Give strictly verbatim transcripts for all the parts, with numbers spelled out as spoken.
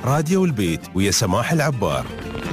راديو البيت ويا سماح العبار.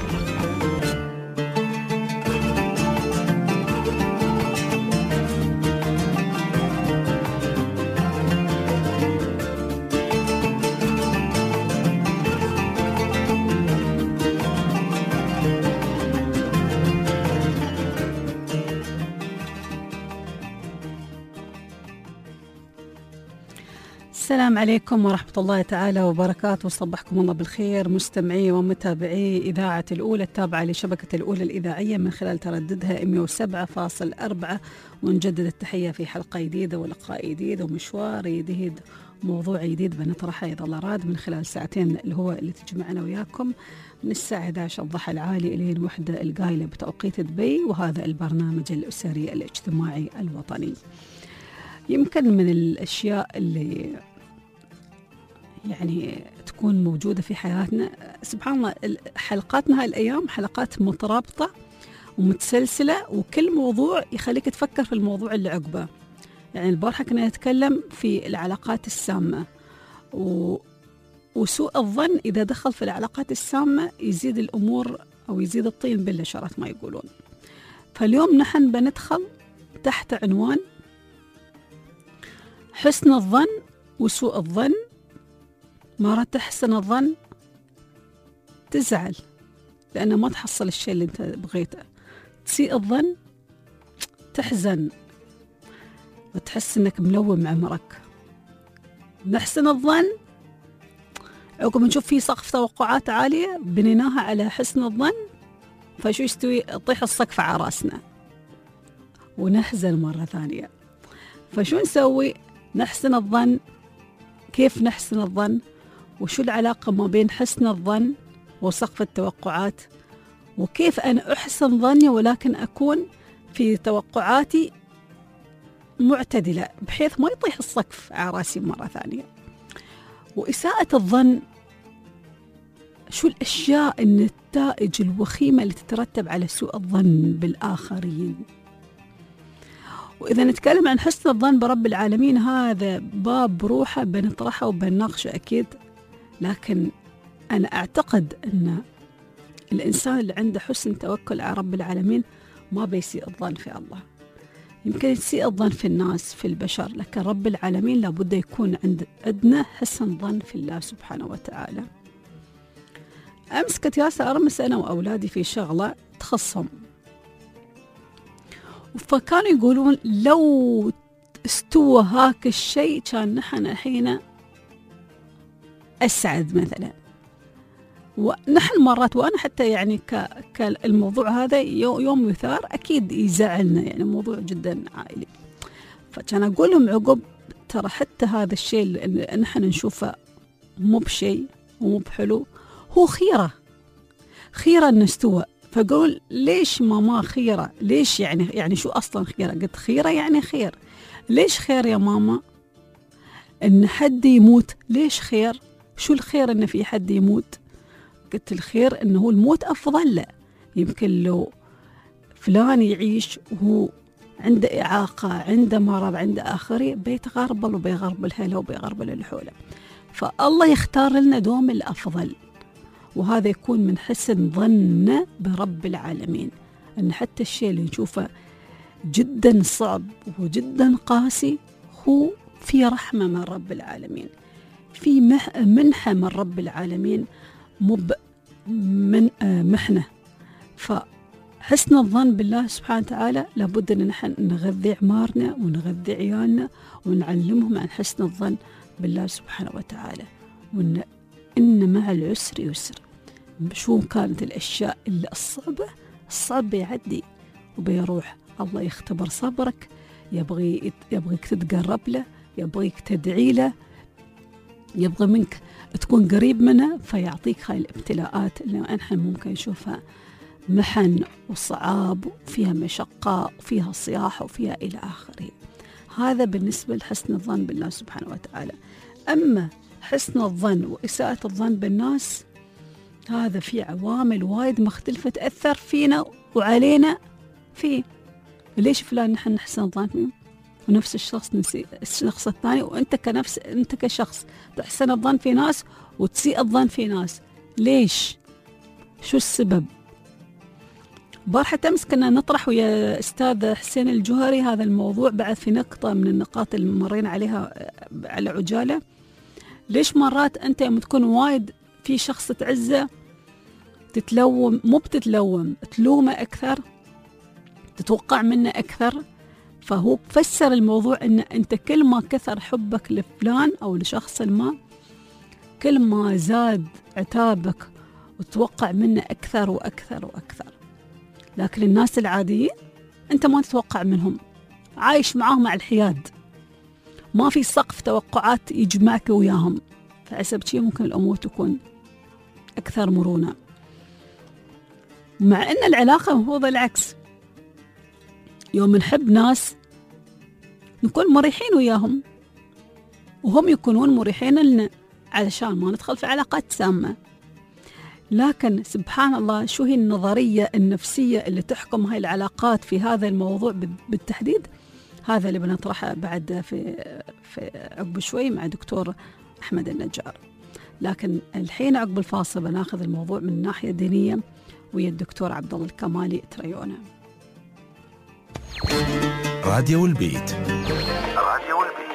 السلام عليكم ورحمة الله تعالى وبركاته. صبحكم الله بالخير مستمعي ومتابعي إذاعة الأولى التابعة لشبكة الأولى الإذاعية من خلال ترددها مئة وسبعة فاصلة أربعة. ونجدد التحية في حلقة جديدة ولقاء جديد ومشوار جديد، موضوع جديد بنطرحه إذا الله راد من خلال ساعتين اللي هو اللي تجمعنا وياكم من الساعة إحدى عشر الضحى العالي إلى الوحدة القايلة بتوقيت دبي، وهذا البرنامج الأسري الاجتماعي الوطني. يمكن من الأشياء اللي يعني تكون موجودة في حياتنا، سبحان الله حلقاتنا هالأيام حلقات مترابطة ومتسلسلة، وكل موضوع يخليك تفكر في الموضوع اللي عقبه. يعني البارحة كنا نتكلم في العلاقات السامة و... وسوء الظن إذا دخل في العلاقات السامة يزيد الأمور أو يزيد الطين بالشرط ما يقولون. فاليوم نحن بندخل تحت عنوان حسن الظن وسوء الظن. مرة تحسن الظن تزعل لأنه ما تحصل الشيء اللي أنت بغيته، تسيء الظن تحزن وتحس أنك ملوم عمرك. نحسن الظن عقب نشوف فيه سقف توقعات عالية بنيناها على حسن الظن، فشو يستوي؟ طيح السقف على راسنا ونحزن مرة ثانية. فشو نسوي؟ نحسن الظن. كيف نحسن الظن؟ وشو العلاقة ما بين حسن الظن وسقف التوقعات؟ وكيف أنا أحسن ظني ولكن أكون في توقعاتي معتدلة بحيث ما يطيح السقف على راسي مرة ثانية؟ وإساءة الظن، شو الأشياء النتائج الوخيمة اللي تترتب على سوء الظن بالآخرين؟ وإذا نتكلم عن حسن الظن برب العالمين، هذا باب بروحه بنطرحه وبنناقشه أكيد، لكن أنا أعتقد أن الإنسان اللي عنده حسن توكل على رب العالمين ما بيسيء الظن في الله. يمكن يسيء الظن في الناس في البشر، لكن رب العالمين لابد يكون عند عندنا حسن ظن في الله سبحانه وتعالى. أمس كنت ياسر أرمس أنا وأولادي في شغلة تخصهم، فكانوا يقولون لو استوى هاك الشيء كان نحن الحين أسعد مثلا. ونحن مرات وأنا حتى يعني كالموضوع هذا يوم يثار أكيد يزعلنا، يعني موضوع جدا عائلي. فكان أقول لهم عقب ترى حتى هذا الشيء اللي نحن نشوفه مو بشيء ومو بحلو هو خيرة، خيرة نستوى. فقول ليش ماما خيرة؟ ليش يعني يعني شو أصلا خيرة؟ قلت خيرة يعني خير. ليش خير يا ماما؟ إن حد يموت. ليش خير؟ شو الخير إن في حد يموت؟ قلت الخير إنه الموت أفضل له. يمكن لو فلان يعيش وهو عنده إعاقة، عنده مرض، عنده آخري، بيتغربل وبيغربل هلا وبيغربل الحولة. فالله يختار لنا دوم الأفضل، وهذا يكون من حسن ظننا برب العالمين. أن حتى الشيء اللي نشوفه جدا صعب وجدا قاسي هو في رحمة من رب العالمين، في منحة من رب العالمين، مب من محنة. فحسن الظن بالله سبحانه وتعالى لابد أن نحن نغذي عمارنا ونغذي عيالنا ونعلمهم عن حسن الظن بالله سبحانه وتعالى، وأن إن مع العسر يسر. شو كانت الأشياء اللي الصعبة الصعب بيعدي وبيروح. الله يختبر صبرك، يبغي يبغيك تتقرب له، يبغيك تدعي له، يبغى منك تكون قريب منه، فيعطيك هاي الابتلاءات اللي نحن ممكن نشوفها محن وصعاب وفيها مشقة وفيها صياح وفيها إلى آخره. هذا بالنسبة لحسن الظن بالله سبحانه وتعالى. أما حسن الظن وإساءة الظن بالناس، هذا في عوامل وايد مختلفة تأثر فينا وعلينا فيه. ليش فلان نحن نحسن الظن فيه؟ ونفس الشخص نسي الشخص الثاني، وأنت كنفس أنت كشخص تحسن الظن في ناس وتسيء الظن في ناس. ليش؟ شو السبب؟ بارحة أمس كنا نطرح ويا أستاذ حسين الجوهري هذا الموضوع، بعد في نقطة من النقاط اللي مرينا عليها على عجالة. ليش مرات أنت لما تكون وايد في شخص تعزه تتلوم، مو بتتلوم، تلومه أكثر، تتوقع منه أكثر، فهو بفسر الموضوع أن أنت كل ما كثر حبك لفلان أو لشخص ما، كل ما زاد عتابك وتوقع منه أكثر وأكثر وأكثر. لكن الناس العاديين أنت ما تتوقع منهم، عايش معاهم على الحياد، ما في سقف توقعات يجمعك وياهم، فحسب شيء ممكن الأمور تكون أكثر مرونة. مع أن العلاقة المفروض العكس، يوم نحب ناس نكون مريحين وياهم وهم يكونون مريحين لنا علشان ما ندخل في علاقات سامة. لكن سبحان الله شو هي النظرية النفسية اللي تحكم هاي العلاقات في هذا الموضوع بالتحديد؟ هذا اللي بنطرحه بعد في في عقب شوي مع دكتور أحمد النجار. لكن الحين عقب الفاصل بناخذ الموضوع من الناحية الدينية ويا الدكتور عبد الله الكمالي تريونه. راديو البيت. راديو البيت.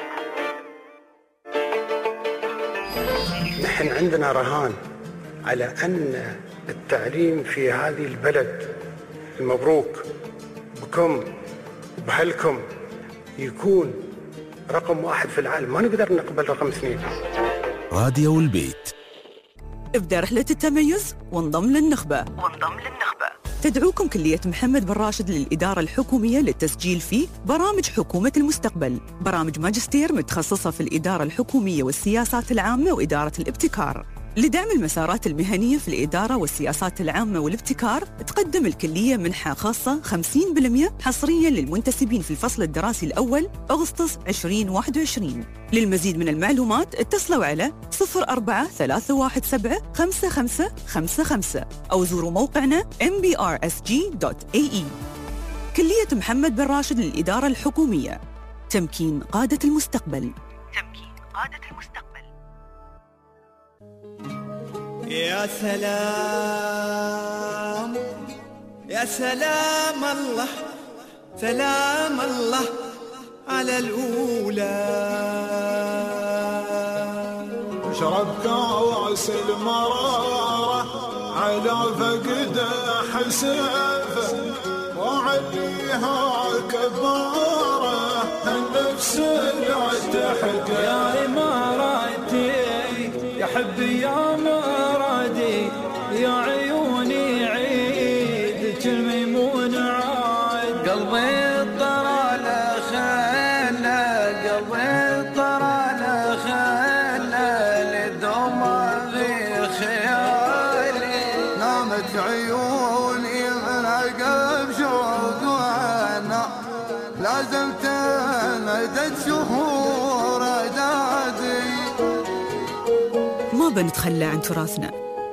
نحن عندنا رهان على أن التعليم في هذه البلد المبروك بكم وبهلكم يكون رقم واحد في العالم، ما نقدر نقبل رقم اثنين. راديو البيت. ابدأ رحلة التميز وانضم للنخبة. وانضم للنخبة. تدعوكم كلية محمد بن راشد للإدارة الحكومية للتسجيل في برامج حكومة المستقبل، برامج ماجستير متخصصة في الإدارة الحكومية والسياسات العامة وإدارة الابتكار. لدعم المسارات المهنية في الإدارة والسياسات العامة والابتكار، تقدم الكلية منحة خاصة خمسين بالمئة حصريا للمنتسبين في الفصل الدراسي الأول أغسطس ألفين وواحد وعشرين. للمزيد من المعلومات اتصلوا على صفر أربعة ثلاثة واحد سبعة خمسة خمسة خمسة خمسة أو زوروا موقعنا إم بي آر إس جي دوت إيه إي. كلية محمد بن راشد للإدارة الحكومية، تمكين قادة المستقبل. تمكين قادة المستقبل. يا سلام يا سلام الله، سلام الله على الأولى. شرب كاس المرارة على فقد حسافة وعليها كبارة النفس لا تحقق. يا إماراتي يا حبي يا مرادي، يا عيوني عيدك الميمون عاد. قلبي طرى لخلا، قلبي طرى لخلا لدوم في خيالي. نامت عيوني من عقب شوق وانا لازمت مدد شهور دادي. ما بنتخلى عن تراثنا.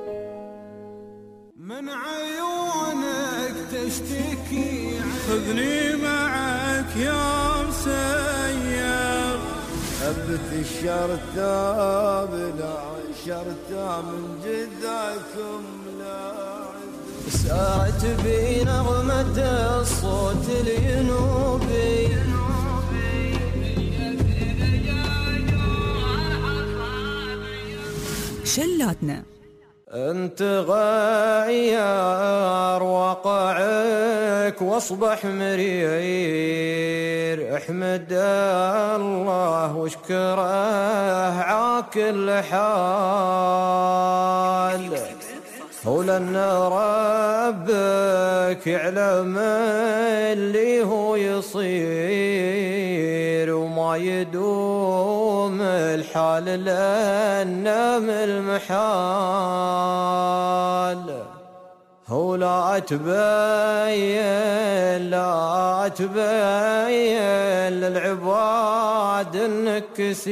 من عيونك تشتكي، خذني معك يا مسير. هبت الشرطة بلا شرطة من جذاكم لاعب. سارت بي نغمة الصوت الينوبي. شلاتنا. انت غير واقعك واصبح مرير، احمد الله واشكره عاكل حال. ولن ربك يعلم اللي هو يصير، وما يدوم الحال لأنه من المحال. هو لا تبين لا تبين للعباد انك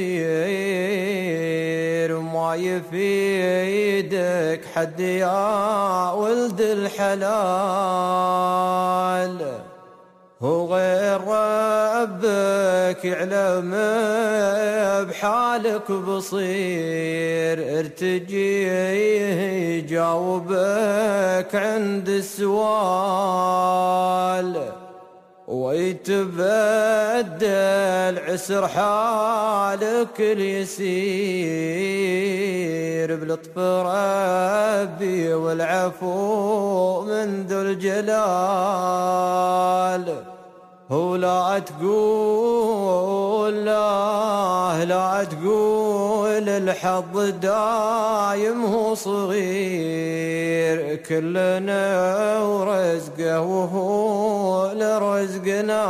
كثير، وما يفيدك حد يا ولد الحلال. هو غير ربك يعلم بحالك بصير، ارتجيه جاوبك عند السؤال، ويتبدل عسر حالك اليسير بلطف ربي والعفو من ذو الجلال. هو لا تقول لا لا تقول الحظ دايم هو صغير، كلنا ورزقه وهو لرزق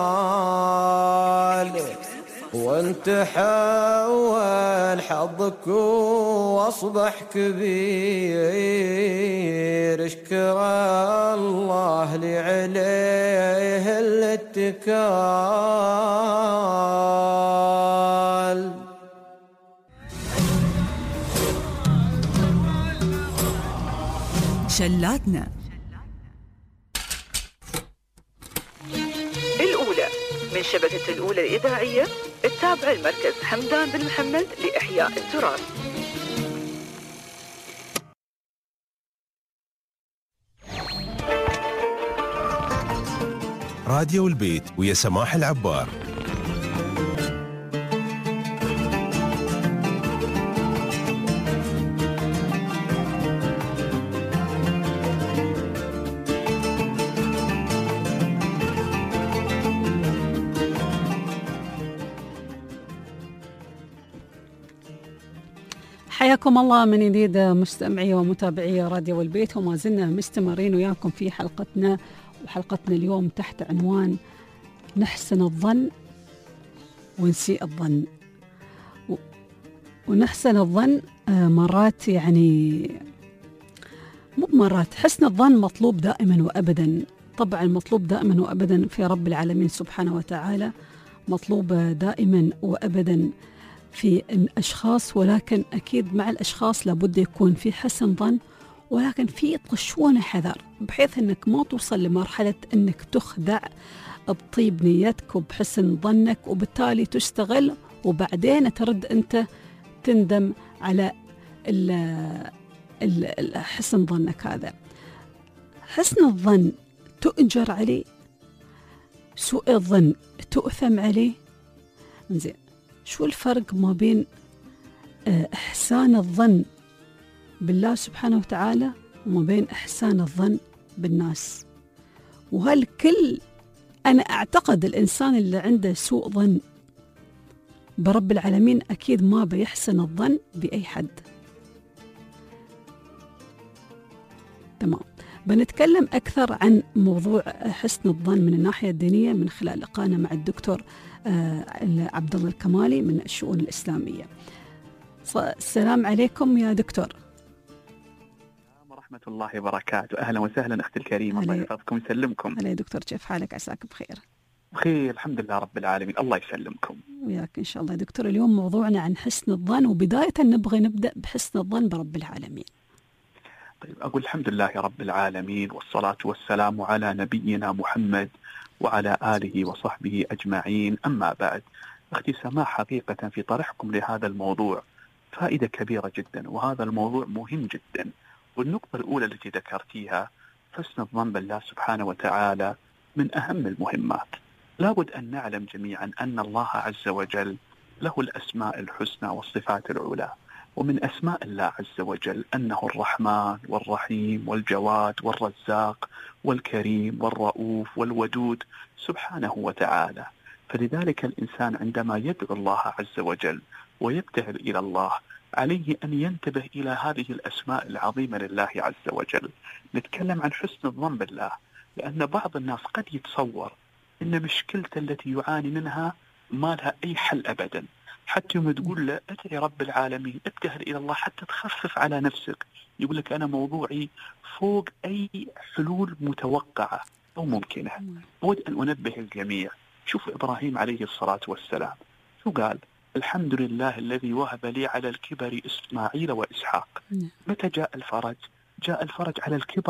نال، وانت حول حظك واصبح كبير، اشكر الله لي عليه الاتكال. شلاتنا الأولى من شبكة الأولى الإذاعية التابعة لمركز حمدان بن محمد لإحياء التراث. راديو البيت ويا سماح العبار. حياكم الله من جديد مستمعي ومتابعي راديو البيت، وما زلنا مستمرين وياكم في حلقتنا، وحلقتنا اليوم تحت عنوان نحسن الظن ونسيء الظن. ونحسن الظن مرات يعني مو مرات، حسن الظن مطلوب دائما وأبدا، طبعا مطلوب دائما وأبدا في رب العالمين سبحانه وتعالى، مطلوب دائما وأبدا في الأشخاص، ولكن أكيد مع الأشخاص لابد يكون في حسن ظن، ولكن في طشونة حذر بحيث أنك ما توصل لمرحلة أنك تخدع بطيب نيتك وبحسن ظنك، وبالتالي تستغل وبعدين ترد أنت تندم على ال ال حسن ظنك هذا. حسن الظن تؤجر عليه، سوء الظن تؤثم عليه. زين، شو الفرق ما بين إحسان الظن بالله سبحانه وتعالى وما بين إحسان الظن بالناس؟ وهل كل أنا أعتقد الإنسان اللي عنده سوء ظن برب العالمين أكيد ما بيحسن الظن بأي حد. تمام، بنتكلم أكثر عن موضوع حسن الظن من الناحية الدينية من خلال لقاءنا مع الدكتور عبد الله الكمالي من الشؤون الإسلامية. السلام عليكم يا دكتور. ورحمة الله وبركاته. أهلا وسهلا أختي الكريمة، الله يحفظكم ويسلمكم. هلا يا دكتور، كيف حالك؟ عساك بخير. بخير الحمد لله رب العالمين، الله يسلمكم. وياك إن شاء الله. دكتور اليوم موضوعنا عن حسن الظن، وبداية نبغي نبدأ بحسن الظن برب العالمين. طيب، أقول الحمد لله رب العالمين، والصلاة والسلام على نبينا محمد وعلى آله وصحبه أجمعين. أما بعد، أختي سماح، حقيقة في طرحكم لهذا الموضوع فائدة كبيرة جدا، وهذا الموضوع مهم جدا. والنقطة الأولى التي ذكرتيها حسن الظن بالله سبحانه وتعالى من أهم المهمات. لابد أن نعلم جميعا أن الله عز وجل له الأسماء الحسنى والصفات العلى، ومن أسماء الله عز وجل أنه الرحمن والرحيم والجواد والرزاق والكريم والرؤوف والودود سبحانه وتعالى. فلذلك الإنسان عندما يدعو الله عز وجل ويبتهل إلى الله عليه أن ينتبه إلى هذه الأسماء العظيمة لله عز وجل. نتكلم عن حسن الظن بالله، لأن بعض الناس قد يتصور أن مشكلته التي يعاني منها ما لها أي حل أبدا، حتى يوم تقول له ادعي رب العالمين، ابتهل إلى الله حتى تخفف على نفسك، يقول لك أنا موضوعي فوق أي حلول متوقعة أو ممكنة. أود أن أنبه الجميع، شوف إبراهيم عليه الصلاة والسلام شو قال؟ الحمد لله الذي وهب لي على الكبر إسماعيل وإسحاق. متى جاء الفرج؟ جاء الفرج على الكبر،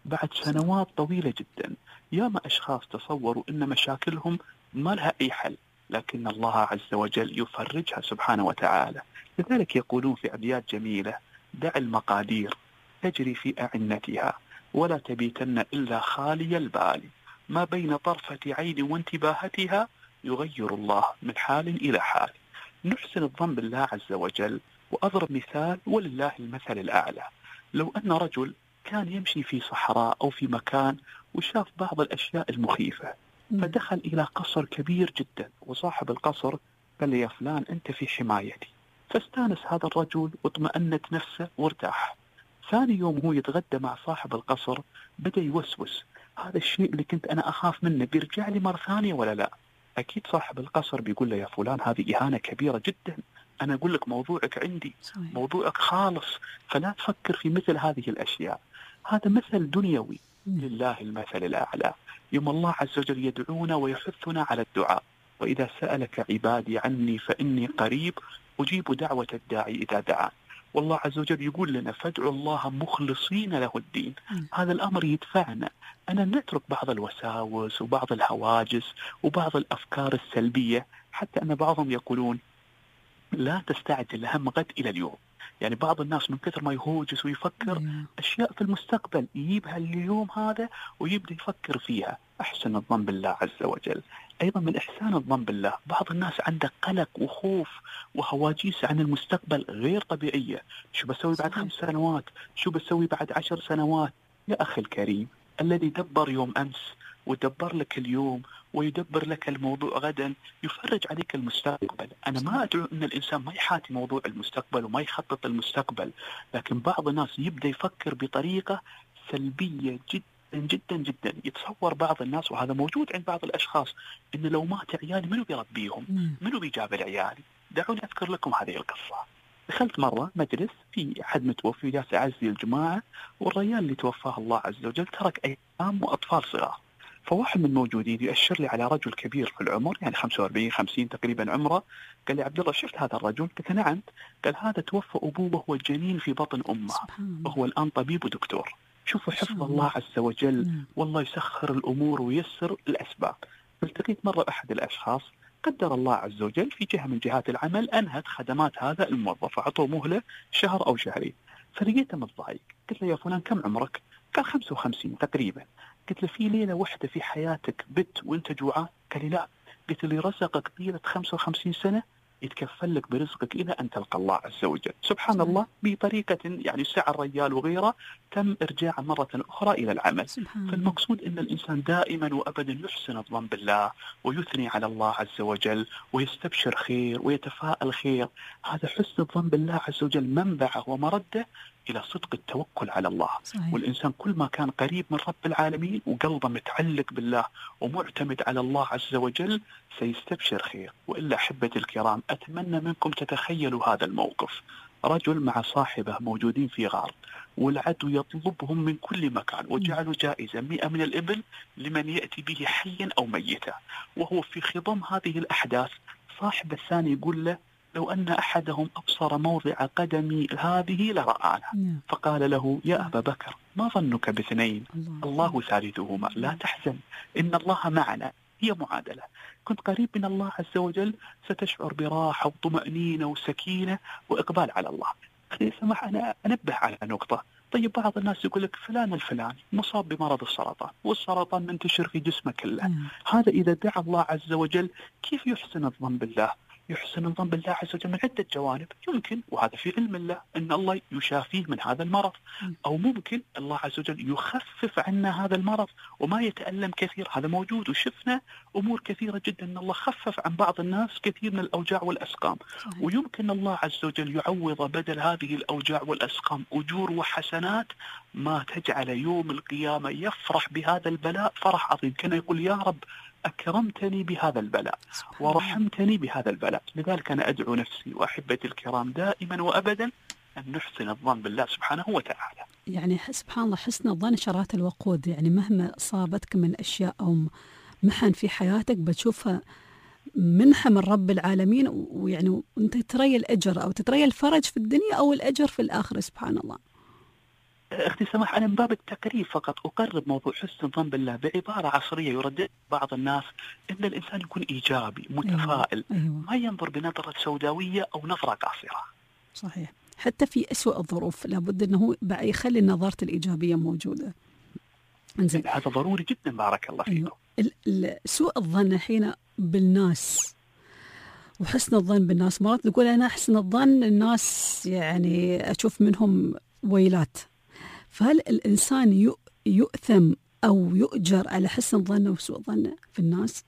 بعد سنوات طويلة جدا. ياما أشخاص تصوروا أن مشاكلهم ما لها أي حل، لكن الله عز وجل يفرجها سبحانه وتعالى. لذلك يقولون في أبيات جميلة: دع المقادير تجري في أعنتها ولا تبيتن إلا خالي البال، ما بين طرفة عين وانتباهتها يغير الله من حال إلى حال. نحسن الظن بالله عز وجل. وأضرب مثال ولله المثل الأعلى: لو أن رجل كان يمشي في صحراء أو في مكان وشاف بعض الأشياء المخيفة، فدخل إلى قصر كبير جدا، وصاحب القصر قال لي: يا فلان أنت في حمايتي. فاستانس هذا الرجل واطمأنت نفسه وارتاح. ثاني يوم هو يتغدى مع صاحب القصر بدأ يوسوس: هذا الشيء اللي كنت أنا أخاف منه بيرجع لي مرة ثانية ولا لا؟ أكيد صاحب القصر بيقول له: يا فلان هذه إهانة كبيرة جدا، أنا أقول لك موضوعك عندي، موضوعك خالص، فلا تفكر في مثل هذه الأشياء. هذا مثل دنيوي. لله المثل الأعلى. يوم الله عز وجل يدعونا ويحثنا على الدعاء: وإذا سألك عبادي عني فإني قريب أجيب دعوة الداعي إذا دعان. والله عز وجل يقول لنا: فادعوا الله مخلصين له الدين. هذا الأمر يدفعنا أن نترك بعض الوساوس وبعض الهواجس وبعض الأفكار السلبية، حتى أن بعضهم يقولون: لا تستعجل هم غد إلى اليوم. يعني بعض الناس من كثر ما يهوجس ويفكر أشياء في المستقبل يجيبها اليوم هذا ويبدأ يفكر فيها. أحسن الظن بالله عز وجل. أيضا من إحسان الظن بالله، بعض الناس عنده قلق وخوف وهواجيس عن المستقبل غير طبيعية. شو بسوي بعد خمس سنوات؟ شو بسوي بعد عشر سنوات؟ يا أخي الكريم، الذي دبر يوم أمس ودبر لك اليوم ويدبر لك الموضوع غدا يفرج عليك المستقبل. أنا ما أدعو أن الإنسان ما يحاتي موضوع المستقبل وما يخطط المستقبل، لكن بعض الناس يبدأ يفكر بطريقة سلبية جدا جدا جدا. يتصور بعض الناس، وهذا موجود عند بعض الأشخاص، إن لو مات عيالي منو بيربيهم؟ منو بيجاب العيال؟ دعوني أذكر لكم هذه القصة. دخلت مرة مجلس في أحد متوفي جالس أعزي الجماعة، والرجال اللي توفاه الله عز وجل ترك أيام وأطفال صغار. فواحد من الموجودين يأشر لي على رجل كبير في العمر، يعني خمسة وأربعين خمسين تقريبا عمره. قال لي: عبد الله شفت هذا الرجل؟ قلت: نعم. قال: هذا توفى أبوه وهو جنين في بطن أمه، وهو الآن طبيب ودكتور. شوفوا حفظ الله عز وجل، والله يسخر الأمور ويسر الأسباب. فالتقيت مرة أحد الأشخاص قدر الله عز وجل في جهة من جهات العمل أنهت خدمات هذا الموظف، أعطوه مهلة شهر أو شهرين. فلقيته متضايق. قلت له: يا فلان كم عمرك؟ قال: خمسة وخمسين تقريبا. قلت له: في ليلة واحدة في حياتك بت وانت جوعان؟ قال لي: لا. قلت له: رزقك طيلة خمسة وخمسين سنة يتكفل لك برزقك إلى أن تلقى الله عز وجل. سبحان الله، بطريقة يعني سعى الرجال وغيره تم إرجاعه مرة أخرى إلى العمل. فالمقصود أن الإنسان دائما وأبدا يحسن الظن بالله ويثني على الله عز وجل ويستبشر خير ويتفاءل خير. هذا حسن الظن بالله عز وجل منبعه ومرده إلى صدق التوكل على الله. صحيح. والإنسان كل ما كان قريب من رب العالمين وقلبه متعلق بالله ومعتمد على الله عز وجل سيستبشر خير. وإلا أحبتي الكرام، أتمنى منكم تتخيلوا هذا الموقف: رجل مع صاحبه موجودين في غار، والعدو يطلبهم من كل مكان، وجعلوا جائزة مئة من الإبل لمن يأتي به حيا أو ميتا. وهو في خضم هذه الأحداث صاحب الثاني يقول له: لو أن أحدهم أبصر موضع قدمي هذه لرآنا. فقال له: يا أبا بكر ما ظنك باثنين؟ الله ثالثهما، لا تحزن إن الله معنا. هي معادلة. كنت قريب من الله عز وجل ستشعر براحة وطمأنينة وسكينة وإقبال على الله. أخي سمح، أنا أنبه على نقطة. طيب بعض الناس يقول لك فلان الفلاني مصاب بمرض السرطان، والسرطان منتشر في جسمه كله. هذا إذا دعا الله عز وجل كيف يحسن الظن بالله؟ يحسن الظن بالله عز وجل من عدة جوانب. يمكن، وهذا في علم الله، أن الله يشافيه من هذا المرض، أو ممكن الله عز وجل يخفف عنا هذا المرض وما يتألم كثير. هذا موجود، وشفنا أمور كثيرة جدا أن الله خفف عن بعض الناس كثير من الأوجاع والأسقام. صحيح. ويمكن الله عز وجل يعوض بدل هذه الأوجاع والأسقام أجور وحسنات ما تجعل يوم القيامة يفرح بهذا البلاء فرح عظيم، كان يقول: يا رب أكرمتني بهذا البلاء ورحمتني بهذا البلاء. لذلك أنا أدعو نفسي وأحبتي الكرام دائما وأبدا أن نحسن الظن بالله سبحانه وتعالى. يعني سبحان الله، حسن الظن شرات الوقود. يعني مهما صابتك من أشياء أو محن في حياتك بتشوفها منحة من رب العالمين، ويعني أنت تري الأجر أو تتري الفرج في الدنيا أو الأجر في الآخرة. سبحان الله. أختي سماح، أنا من باب التقريب فقط أقرب موضوع حسن الظن بالله بعبارة عصرية يردد بعض الناس إن الإنسان يكون إيجابي متفائل. أيوة. ما ينظر بنظرة سوداوية أو نظرة قاصرة. صحيح، حتى في أسوأ الظروف لابد أنه بقى يخلي النظرة الإيجابية موجودة. انزين، هذا ضروري جدا. بارك الله فيكم. أيوة. سوء الظن الحين بالناس وحسن الظن بالناس، مرات تقول أنا حسن الظن الناس يعني أشوف منهم ويلات، فهل الإنسان يؤثم أو يؤجر على حسن الظن وسوء الظن في الناس؟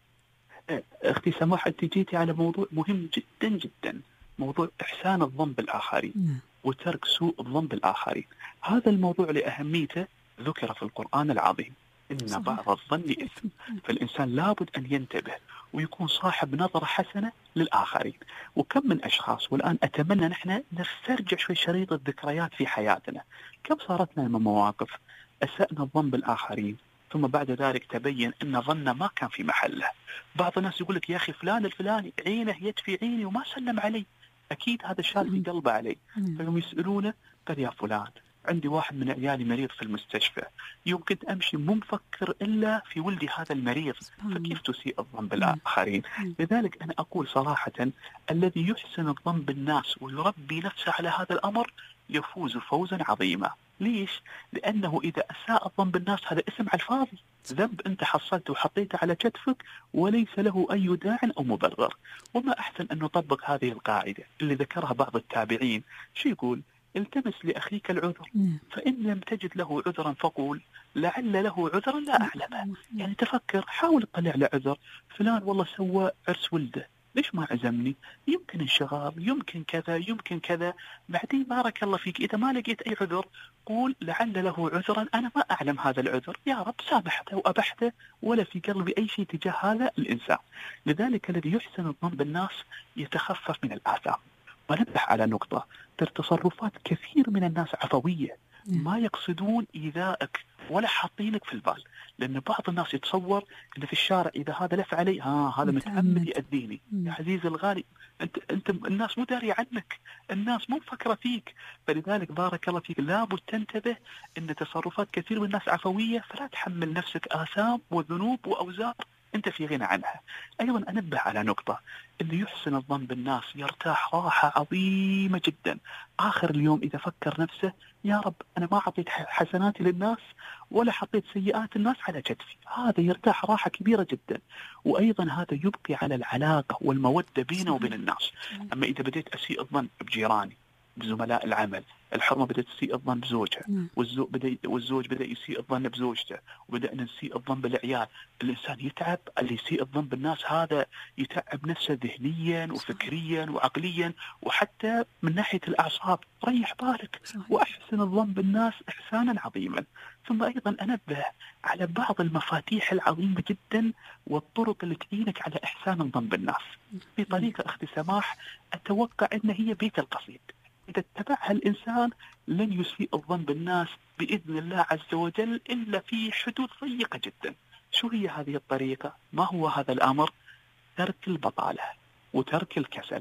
أختي سماح، أنت جيتي على موضوع مهم جدا جدا، موضوع إحسان الظن بالآخرين م. وترك سوء الظن بالآخرين. هذا الموضوع لأهميته ذكر في القرآن العظيم، إن صحيح. بعض الظن إثم، فالإنسان لابد أن ينتبه ويكون صاحب نظرة حسنة للآخرين. وكم من أشخاص، والآن أتمنى نحن نسترجع شوي شريط الذكريات في حياتنا، كم صارت لنا من مواقف أسأنا الظن بالآخرين ثم بعد ذلك تبين أن ظننا ما كان في محله. بعض الناس يقول لك يا أخي فلان الفلاني عينه يد في عيني وما سلم علي، أكيد هذا شال في قلبه علي. فيوم يسألونه قال يا فلان عندي واحد من عيالي مريض في المستشفى، يوم كنت أمشي مو مفكر إلا في ولدي هذا المريض، فكيف تسيء الظن بالآخرين؟ لذلك أنا أقول صراحة الذي يحسن الظن بالناس ويربي نفسه على هذا الأمر يفوز فوزا عظيما. ليش؟ لأنه إذا أساء الظن بالناس هذا اسم على الفاضي، ذنب أنت حصلته وحطيته على كتفك وليس له أي داع أو مبرر. وما أحسن أن نطبق هذه القاعدة اللي ذكرها بعض التابعين. شو يقول؟ التمس لأخيك العذر، فإن لم تجد له عذرا فقول لعل له عذرا لا أعلمه. يعني تفكر، حاول تطلع له عذر. فلان والله سوى عرس ولده، ليش ما عزمني؟ يمكن انشغال، يمكن كذا، يمكن كذا. بعدين بارك الله فيك إذا ما لقيت أي عذر قول لعل له عذرا أنا ما أعلم هذا العذر، يا رب سامحته وأبحته ولا في قلبي أي شيء تجاه هذا الإنسان. لذلك الذي يحسن الظن بالناس يتخفف من الآثام. ونبه على نقطة، تصرفات كثير من الناس عفوية، ما يقصدون إيذائك ولا حاطينك في البال. لأن بعض الناس يتصور أن في الشارع إذا هذا لف علي ها هذا متعمد يأذيني. يا عزيزي الغالي، أنت أنت الناس مو داري عنك، الناس مو مفكرة فيك. فلذلك بارك الله فيك لابد تنتبه أن تصرفات كثير من الناس عفوية، فلا تحمل نفسك آثام وذنوب وأوزار أنت في غنى عنها. أيضا أنبه على نقطة، اللي يحسن الظن بالناس يرتاح راحة عظيمة جدا. آخر اليوم إذا فكر نفسه يا رب أنا ما حطيت حسناتي للناس ولا حطيت سيئات الناس على كتفي، هذا يرتاح راحة كبيرة جدا. وأيضا هذا يبقي على العلاقة والمودة بينه وبين الناس. أما إذا بديت أسيء الظن بجيراني، بزملاء العمل، الحرمة بدأت تسيء الظن بزوجها، والزوج بدأ والزوج بدأ يسيء الظن بزوجته، وبدأنا نسيء الظن بالعيال. الإنسان يتعب، اللي يسيء الظن بالناس هذا يتعب نفسه ذهنيا وفكريا وعقليا وحتى من ناحية الأعصاب. ريح بالك وأحسن الظن بالناس إحسانا عظيما. ثم أيضا أنبه على بعض المفاتيح العظيمة جدا والطرق اللي تعينك على إحسان الظن بالناس. في طريقة أختي سماح أتوقع أن هي بيت القصيد، إذا اتبعها الإنسان لن يسيء الظن بالناس بإذن الله عز وجل إلا في حدود ضيقة جدا. شو هي هذه الطريقة؟ ما هو هذا الأمر؟ ترك البطالة وترك الكسل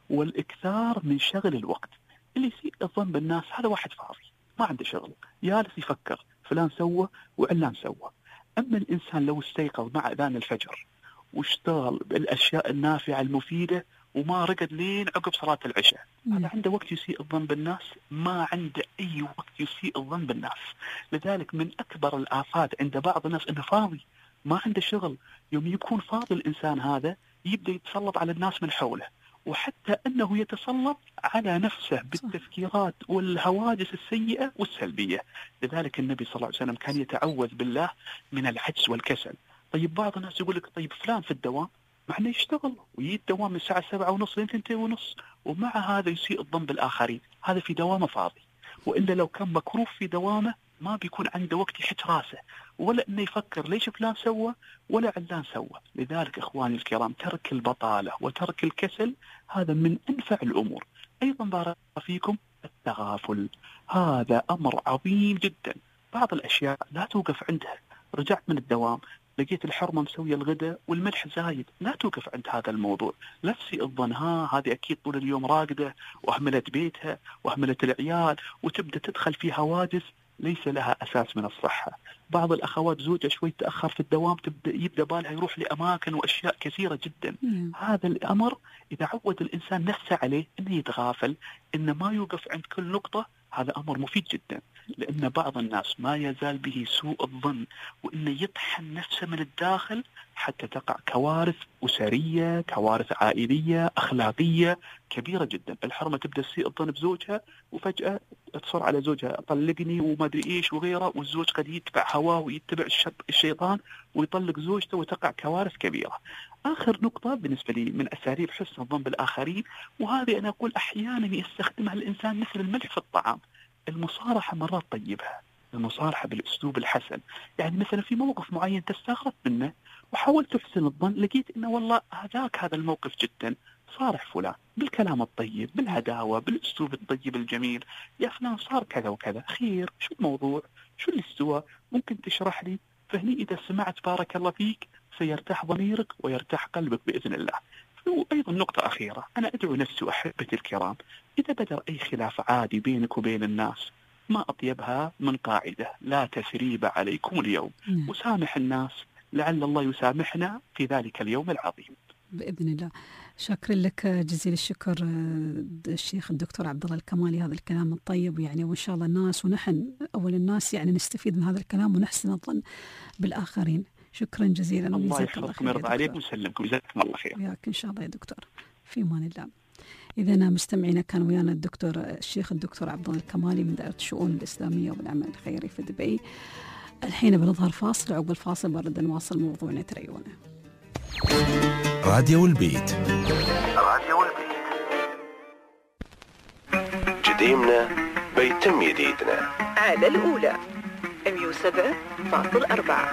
والإكثار من شغل الوقت. اللي يسيء الظن بالناس هذا واحد فاضي ما عنده شغل، جالس يفكر فلان سوى وعلان سوى. أما الإنسان لو استيقظ مع أذان الفجر واشتغل بالأشياء النافعة المفيدة وما رقد لين عقب صلاة العشاء، هذا عنده وقت يسيء الظن بالناس؟ ما عنده أي وقت يسيء الظن بالناس. لذلك من أكبر الآفات عند بعض الناس أنه فاضي ما عنده شغل. يوم يكون فاضي الإنسان هذا يبدأ يتسلط على الناس من حوله، وحتى أنه يتسلط على نفسه بالتفكيرات والهواجس السيئة والسلبية. لذلك النبي صلى الله عليه وسلم كان يتعوذ بالله من العجز والكسل. طيب بعض الناس يقول لك طيب فلان في الدوام معناه يشتغل ويجي الدوام من الساعة سبعة ونص لين ثنتين ونص، ومع هذا يسيء الظن بالآخرين، هذا في دوامه فاضي. وإلا لو كان مكروف في دوامه ما بيكون عنده وقت يحج راسه ولا إنه يفكر ليش فلان سوى ولا علان سوى. لذلك إخواني الكرام ترك البطالة وترك الكسل هذا من أنفع الأمور. أيضا بارك فيكم التغافل، هذا أمر عظيم جدا. بعض الأشياء لا توقف عندها. رجعت من الدوام لقيت الحرمة مسوية الغداء والملح زايد، لا توقف عند هذا الموضوع. لا تسيء الظن ها هذه أكيد طول اليوم راقدة وأهملت بيتها وأهملت العيال، وتبدأ تدخل في هواجس ليس لها أساس من الصحة. بعض الأخوات زوجها شوي تأخر في الدوام تبدأ يبدأ بالها يروح لأماكن وأشياء كثيرة جدا. مم. هذا الأمر إذا عود الإنسان نفسه عليه إنه يتغافل، إنه ما يوقف عند كل نقطة، هذا أمر مفيد جدا. لأن بعض الناس ما يزال به سوء الظن وإنه يطحن نفسه من الداخل حتى تقع كوارث أسرية، كوارث عائلية، أخلاقية كبيرة جدا. الحرمة تبدأ تسيء الظن بزوجها وفجأة تصر على زوجها طلقني وما أدري إيش وغيره، والزوج قد يتبع هواه ويتبع الشيطان ويطلق زوجته وتقع كوارث كبيرة. آخر نقطة بالنسبة لي من أساليب حسن الظن بالآخرين، وهذه أنا أقول أحيانا يستخدمها الإنسان مثل الملح في الطعام، المصارحة مرات طيبها، المصارحة بالأسلوب الحسن. يعني مثلا في موقف معين تستغرب منه وحاولت تحسن الظن، لقيت إنه والله هذاك هذا الموقف جدا، صارح فلان بالكلام الطيب، بالهداوة، بالأسلوب الطيب الجميل، يا فلان صار كذا وكذا، خير، شو الموضوع، شو اللي استوى، ممكن تشرح لي؟ فهني إذا سمعت بارك الله فيك سيرتاح ضميرك ويرتاح قلبك بإذن الله. وأيضا نقطة أخيرة، أنا أدعو نفسي وأحبتي الكرام، إذا بدر أي خلاف عادي بينك وبين الناس، ما أطيبها من قاعدة لا تثريب عليكم اليوم، نعم. وسامح الناس لعل الله يسامحنا في ذلك اليوم العظيم بإذن الله. شكرا لك جزيل الشكر الشيخ الدكتور عبد الله الكمالي، هذا الكلام الطيب يعني، وإن شاء الله الناس ونحن أول الناس يعني نستفيد من هذا الكلام ونحسن الظن بالآخرين. شكرا جزيلا. الله يحفظكم ويرضى عليكم ويسلمكم، جزاكم الله خير. وياك إن شاء الله يا دكتور، في أمان الله. إذا مستمعينا كان ويانا الدكتور الشيخ الدكتور عبد الله الكمالي من دائرة الشؤون الإسلامية والعمل الخيري في دبي. الحين بنظهر فاصل، عقب الفاصل برد نواصل موضوعنا، تريونا. راديو البيت، راديو البيت، جديمنا بيتم جديدنا على الأولى مية وسبعة فاصل أربعة.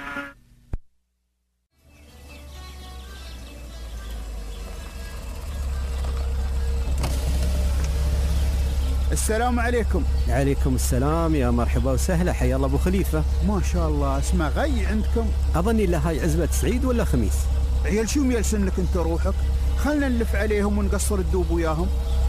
السلام عليكم. عليكم السلام، يا مرحبا وسهلا، حيا الله ابو خليفه. ما شاء الله، اسمع غي عندكم. اظني لا هاي عزبه سعيد ولا خميس. عيال شو ميلسن لك انت روحك؟ خلنا نلف عليهم ونقصر الدوب وياهم.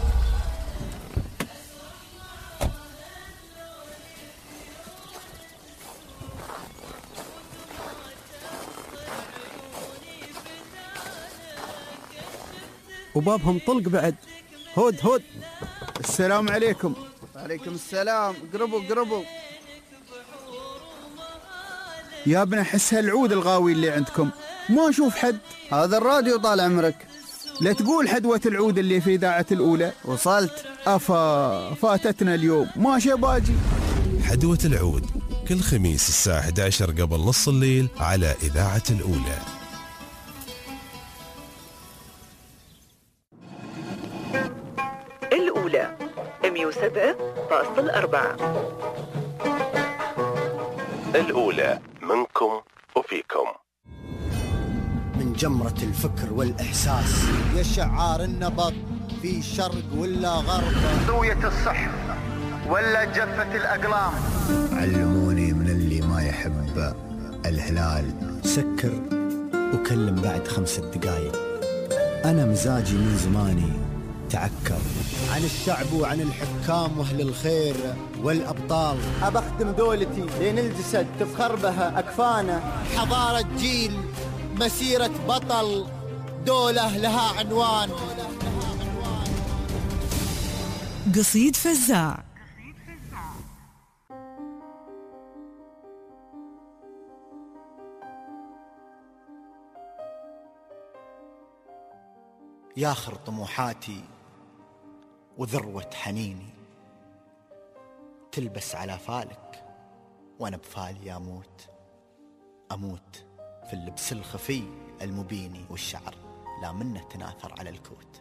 وبابهم طلق بعد. هود هود. السلام عليكم. وعليكم السلام. قربوا قربوا يا ابن حس هالعود الغاوي اللي عندكم، ما اشوف حد. هذا الراديو طال عمرك. لا تقول حدوة العود اللي في إذاعة الأولى. وصلت. أفا فاتتنا اليوم، ما شباجي. حدوة العود كل خميس الساعة إحدى عشر قبل نص الليل على إذاعة الأولى. الأولى مية وسبعة فاصل أربعة. الأولى منكم وفيكم. من جمرة الفكر والإحساس يا شعار النبض، في شرق ولا غرب، زوية الصح ولا جفة الأقلام. علموني من اللي ما يحب الهلال، سكر وكلم بعد خمسة دقايق. أنا مزاجي من زماني تعكر عن الشعب وعن الحكام واهل الخير والأبطال. أبخدم دولتي لين الجسد تفخر بها أكفانه. حضارة جيل، مسيرة بطل، دولة لها عنوان. قصيد فزاع. ياخر طموحاتي وذروة حنيني، تلبس على فالك وانا بفالي اموت. اموت في اللبس الخفي المبيني، والشعر لا منه تناثر على الكوت.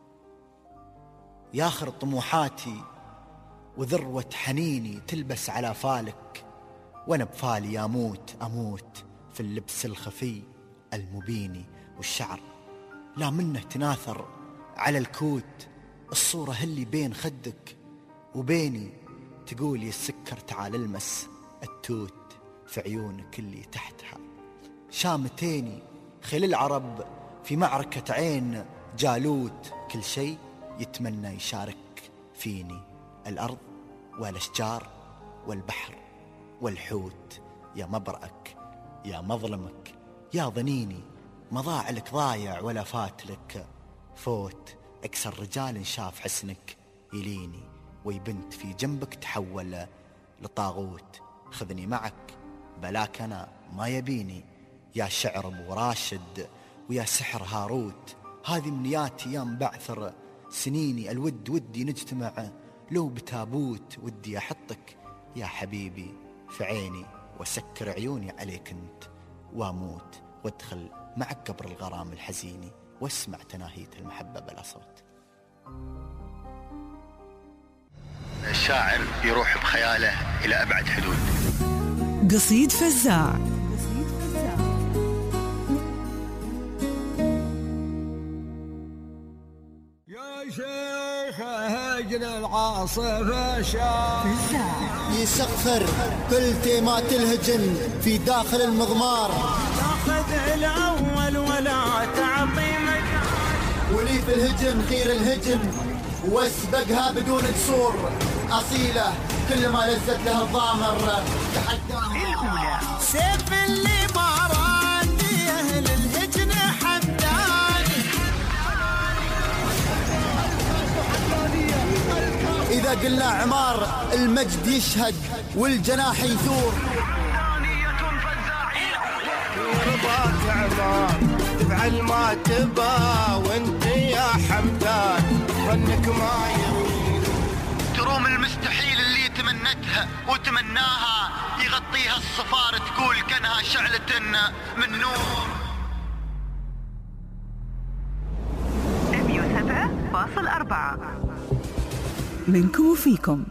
ياخر طموحاتي وذروة حنيني، تلبس على فالك وانا بفالي اموت. اموت في اللبس الخفي المبيني، والشعر لا منه تناثر على الكوت. الصورة اللي بين خدك وبيني، تقول يا السكر تعال المس التوت في عيونك اللي تحتها. شامتيني خل العرب في معركة عين جالوت، كل شيء يتمنى يشارك فيني، الأرض والأشجار والبحر والحوت. يا مبرأك يا مظلمك يا ظنيني، ما ضاع لك ضايع ولا فات لك فوت. أكثر رجال شاف حسنك يليني، ويبنت في جنبك تحول لطاغوت. خذني معك بلاك أنا ما يبيني، يا شعر أبو راشد ويا سحر هاروت. هذه منياتي يا مبعثر سنيني، الود ودي نجتمع لو بتابوت. ودي أحطك يا حبيبي في عيني، وسكر عيوني عليك انت واموت. وادخل معك قبر الغرام الحزيني، واسمع تناهية المحبة بلا صوت. الشاعر يروح بخياله إلى أبعد حدود. قصيد فزاع. يا شيخ هجن العاصفة شاف يسخر كل تيمات الهجن في داخل المضمار، تاخذ الأول ولا تعطي مكان، ولي في الهجن خير الهجن واسبقها بدون قصور. أصيلة كل ما لزت لها الضامر تحداها. سيف اللي باراني أهل الهجن حمداني، إذا قلنا عمار المجد يشهد والجناح يثور. رضاك عمار تفعل ما تبا، وانت يا حمدان ظنك ما يريد. تروم المستحيل اللي تمنتها وتمناها، يغطيها الصفار تقول كانها شعلة من نور. مية وسبعة فاصلة أربعة منكم وفيكم.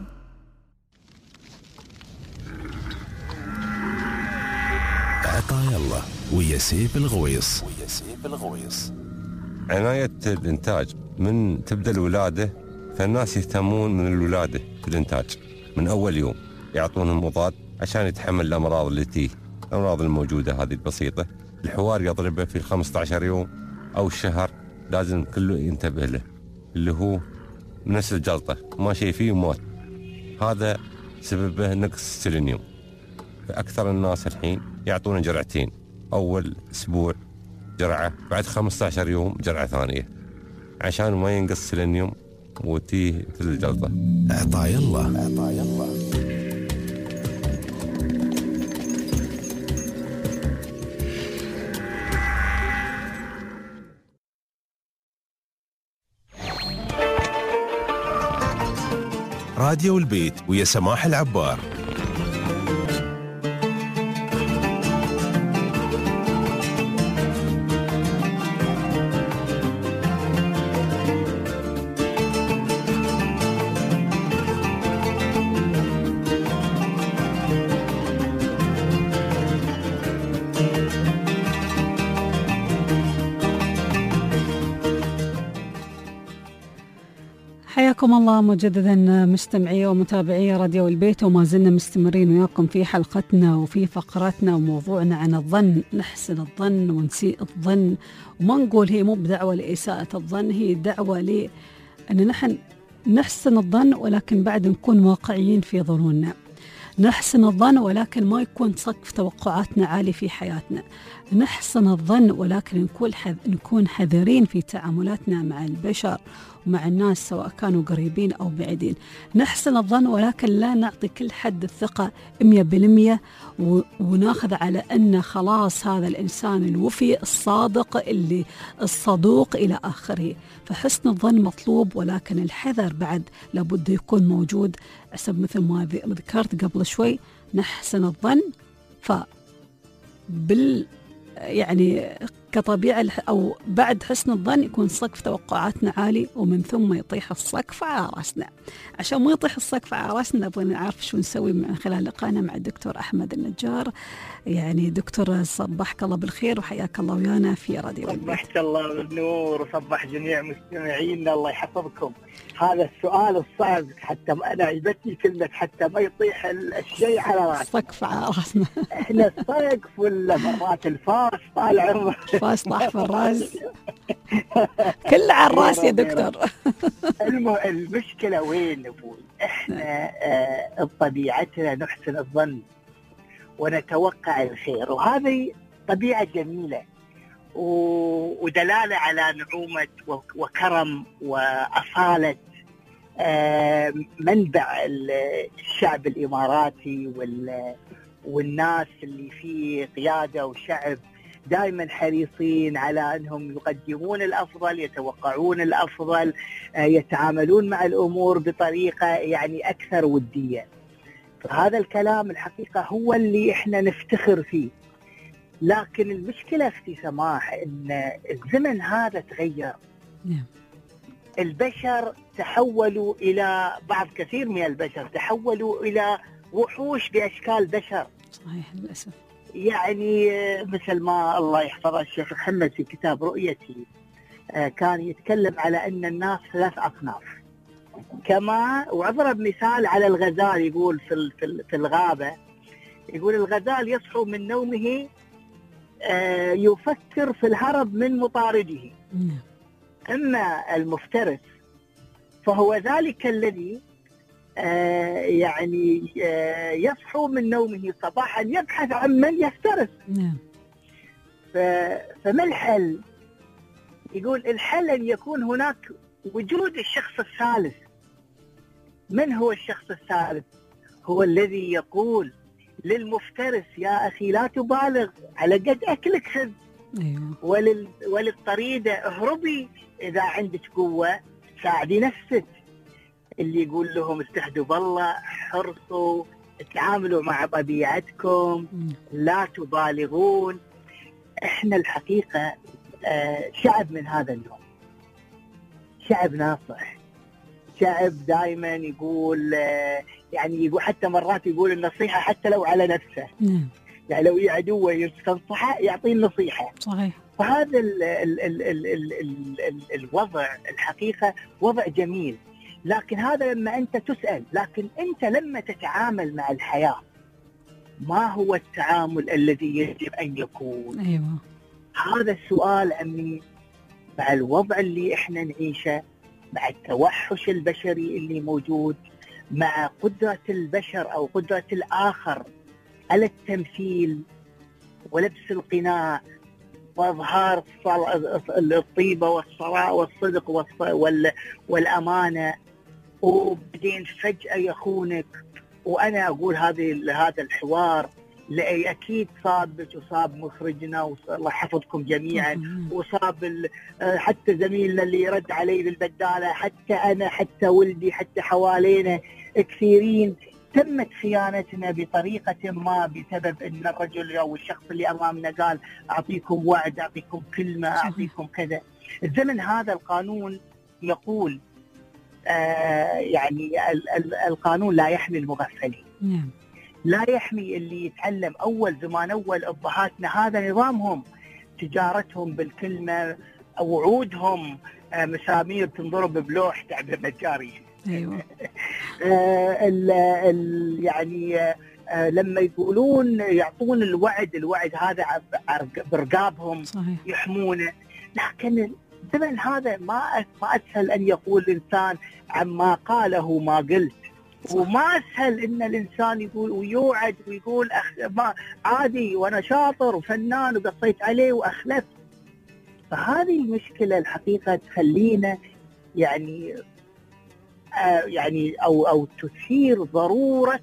عطايا الله ويا سيف الغويص. ويا سيف الغويص. عناية الإنتاج من تبدأ الولادة، فالناس يهتمون من الولادة في الإنتاج من أول يوم، يعطونهم مضاد عشان يتحمل الأمراض اللي تيه، الأمراض الموجودة هذه البسيطة. الحوار يضربه في خمسة عشر يوم أو الشهر، لازم كله ينتبه له، اللي هو نفس الجلطة ما شيء فيه موت. هذا سببه نقص السيلينيوم. فأكثر الناس الحين يعطون جرعتين، أول أسبوع جرعة، بعد خمسة عشر يوم جرعة ثانية، عشان ما ينقص السيلينيوم وتيه في الجلطة. عطايا الله. عطايا الله. راديو البيت ويا سماح العبار. حياكم الله مجددا مستمعي ومتابعي راديو البيت، وما زلنا مستمرين وياكم في حلقتنا وفي فقراتنا وموضوعنا عن الظن. نحسن الظن ونسيء الظن، وما نقول هي مو بدعوة لإساءة الظن، هي دعوة لأن نحن نحسن الظن ولكن بعد نكون واقعيين في ظنوننا. نحسن الظن ولكن ما يكون سقف توقعاتنا عالي في حياتنا. نحسن الظن ولكن نكون نكون حذرين في تعاملاتنا مع البشر ومع الناس سواء كانوا قريبين أو بعيدين. نحسن الظن ولكن لا نعطي كل حد الثقة مية بالمية وناخذ على أن خلاص هذا الإنسان الوفي الصادق اللي الصدوق إلى آخره. فحسن الظن مطلوب ولكن الحذر بعد لابد يكون موجود، حسب مثل ما ذكرت قبل شوي. نحسن الظن ف بال يعني كطبيعة أو بعد حسن الظن يكون سقف توقعاتنا عالي، ومن ثم يطيح السقف على رأسنا. عشان ما يطيح السقف على رأسنا نبغى نعرف شو نسوي من خلال لقائنا مع الدكتور أحمد النجار. يعني دكتور صبحك الله بالخير وحياك الله ويانا في راديو البيت. صبحك الله بالنور وصبح جميع مستمعينا، الله يحفظكم. هذا السؤال الصعب حتى أنا عجبتني كلمة حتى ما يطيح الشيء على رأسنا، السقف على رأسنا. إحنا السقف ولا مرات الفاس طالع الفاس طاح في الراس. كله على الراس يا دكتور. الم... المشكلة وين نقول احنا آه بطبيعتنا نحسن الظن ونتوقع الخير، وهذه طبيعة جميلة و... ودلالة على نعومة و... وكرم وأصالة آه منبع الشعب الإماراتي وال... والناس اللي فيه قيادة وشعب دائما حريصين على أنهم يقدمون الأفضل، يتوقعون الأفضل، يتعاملون مع الأمور بطريقة يعني أكثر ودية. فهذا الكلام الحقيقة هو اللي إحنا نفتخر فيه. لكن المشكلة اختي سماح إن الزمن هذا تغير. البشر تحولوا إلى بعض كثير من البشر تحولوا إلى وحوش بأشكال بشر. صحيح للأسف. يعني مثل ما الله يحفظه الشيخ محمد في كتاب رؤيتي كان يتكلم على أن الناس ثلاث أصناف، كما وأضرب مثال على الغزال، يقول في في الغابة، يقول الغزال يصحو من نومه يفكر في الهرب من مطارده. أما المفترس فهو ذلك الذي آه يعني آه يصحو من نومه صباحا يبحث عن من يفترس. نعم. فما الحل؟ يقول الحل أن يكون هناك وجود الشخص الثالث. من هو الشخص الثالث؟ هو الذي يقول للمفترس يا أخي لا تبالغ، على قد أكلك خذ. أيوة. ولل وللطريدة اهربي، إذا عندك قوة ساعدي نفسك. اللي يقول لهم استهدوا بالله، حرصوا، تعاملوا مع طبيعتكم، لا تبالغون. احنا الحقيقة آه شعب من هذا النوع، شعب ناصح، شعب دائما يقول آه يعني يقول حتى مرات يقول النصيحة حتى لو على نفسه. نعم. يعني لو هي عدوة يستنصحه يعطيه النصيحة. صحيح. فهذا ال ال ال ال ال ال ال الوضع الحقيقة وضع جميل. لكن هذا لما أنت تسأل، لكن أنت لما تتعامل مع الحياة ما هو التعامل الذي يجب أن يكون؟ أيوة. هذا السؤال عمي، مع الوضع اللي إحنا نعيشه، مع التوحش البشري اللي موجود، مع قدرة البشر أو قدرة الآخر على التمثيل ولبس القناع وإظهار الطيبة والصراء والصدق والأمانة، وبعدين فجأة يخونك. وأنا أقول هذه هذا الحوار لأي أكيد صاب بك وصاب مخرجنا والله يحفظكم جميعا، وصاب حتى زميلنا اللي يرد علي بالبدالة، حتى أنا، حتى ولدي، حتى حوالينا كثيرين تمت خيانتنا بطريقة ما بسبب أن الرجل أو الشخص اللي أمامنا قال أعطيكم وعد، أعطيكم كلمة، أعطيكم كذا. الزمن هذا القانون يقول آه يعني ال ال القانون لا يحمي المغفلين. نعم. لا يحمي اللي يتعلم أول زمان أول أبهاتنا، هذا نظامهم، تجارتهم بالكلمة، وعودهم آه مسامير تنضرب بلوح تعبير نجاري. أيوة. آه ال ال يعني آه لما يقولون يعطون الوعد، الوعد هذا برقابهم. صحيح. يحمونه. لكن الزمن هذا ما ما أسهل أن يقول الإنسان عما قاله ما قلت. صح. وما أسهل إن الإنسان يقول ويوعد ويقول أخ ما عادي وأنا شاطر وفنان وقصيت عليه وأخلف. فهذه المشكلة الحقيقة تخلينا يعني آه يعني أو أو تثير ضرورة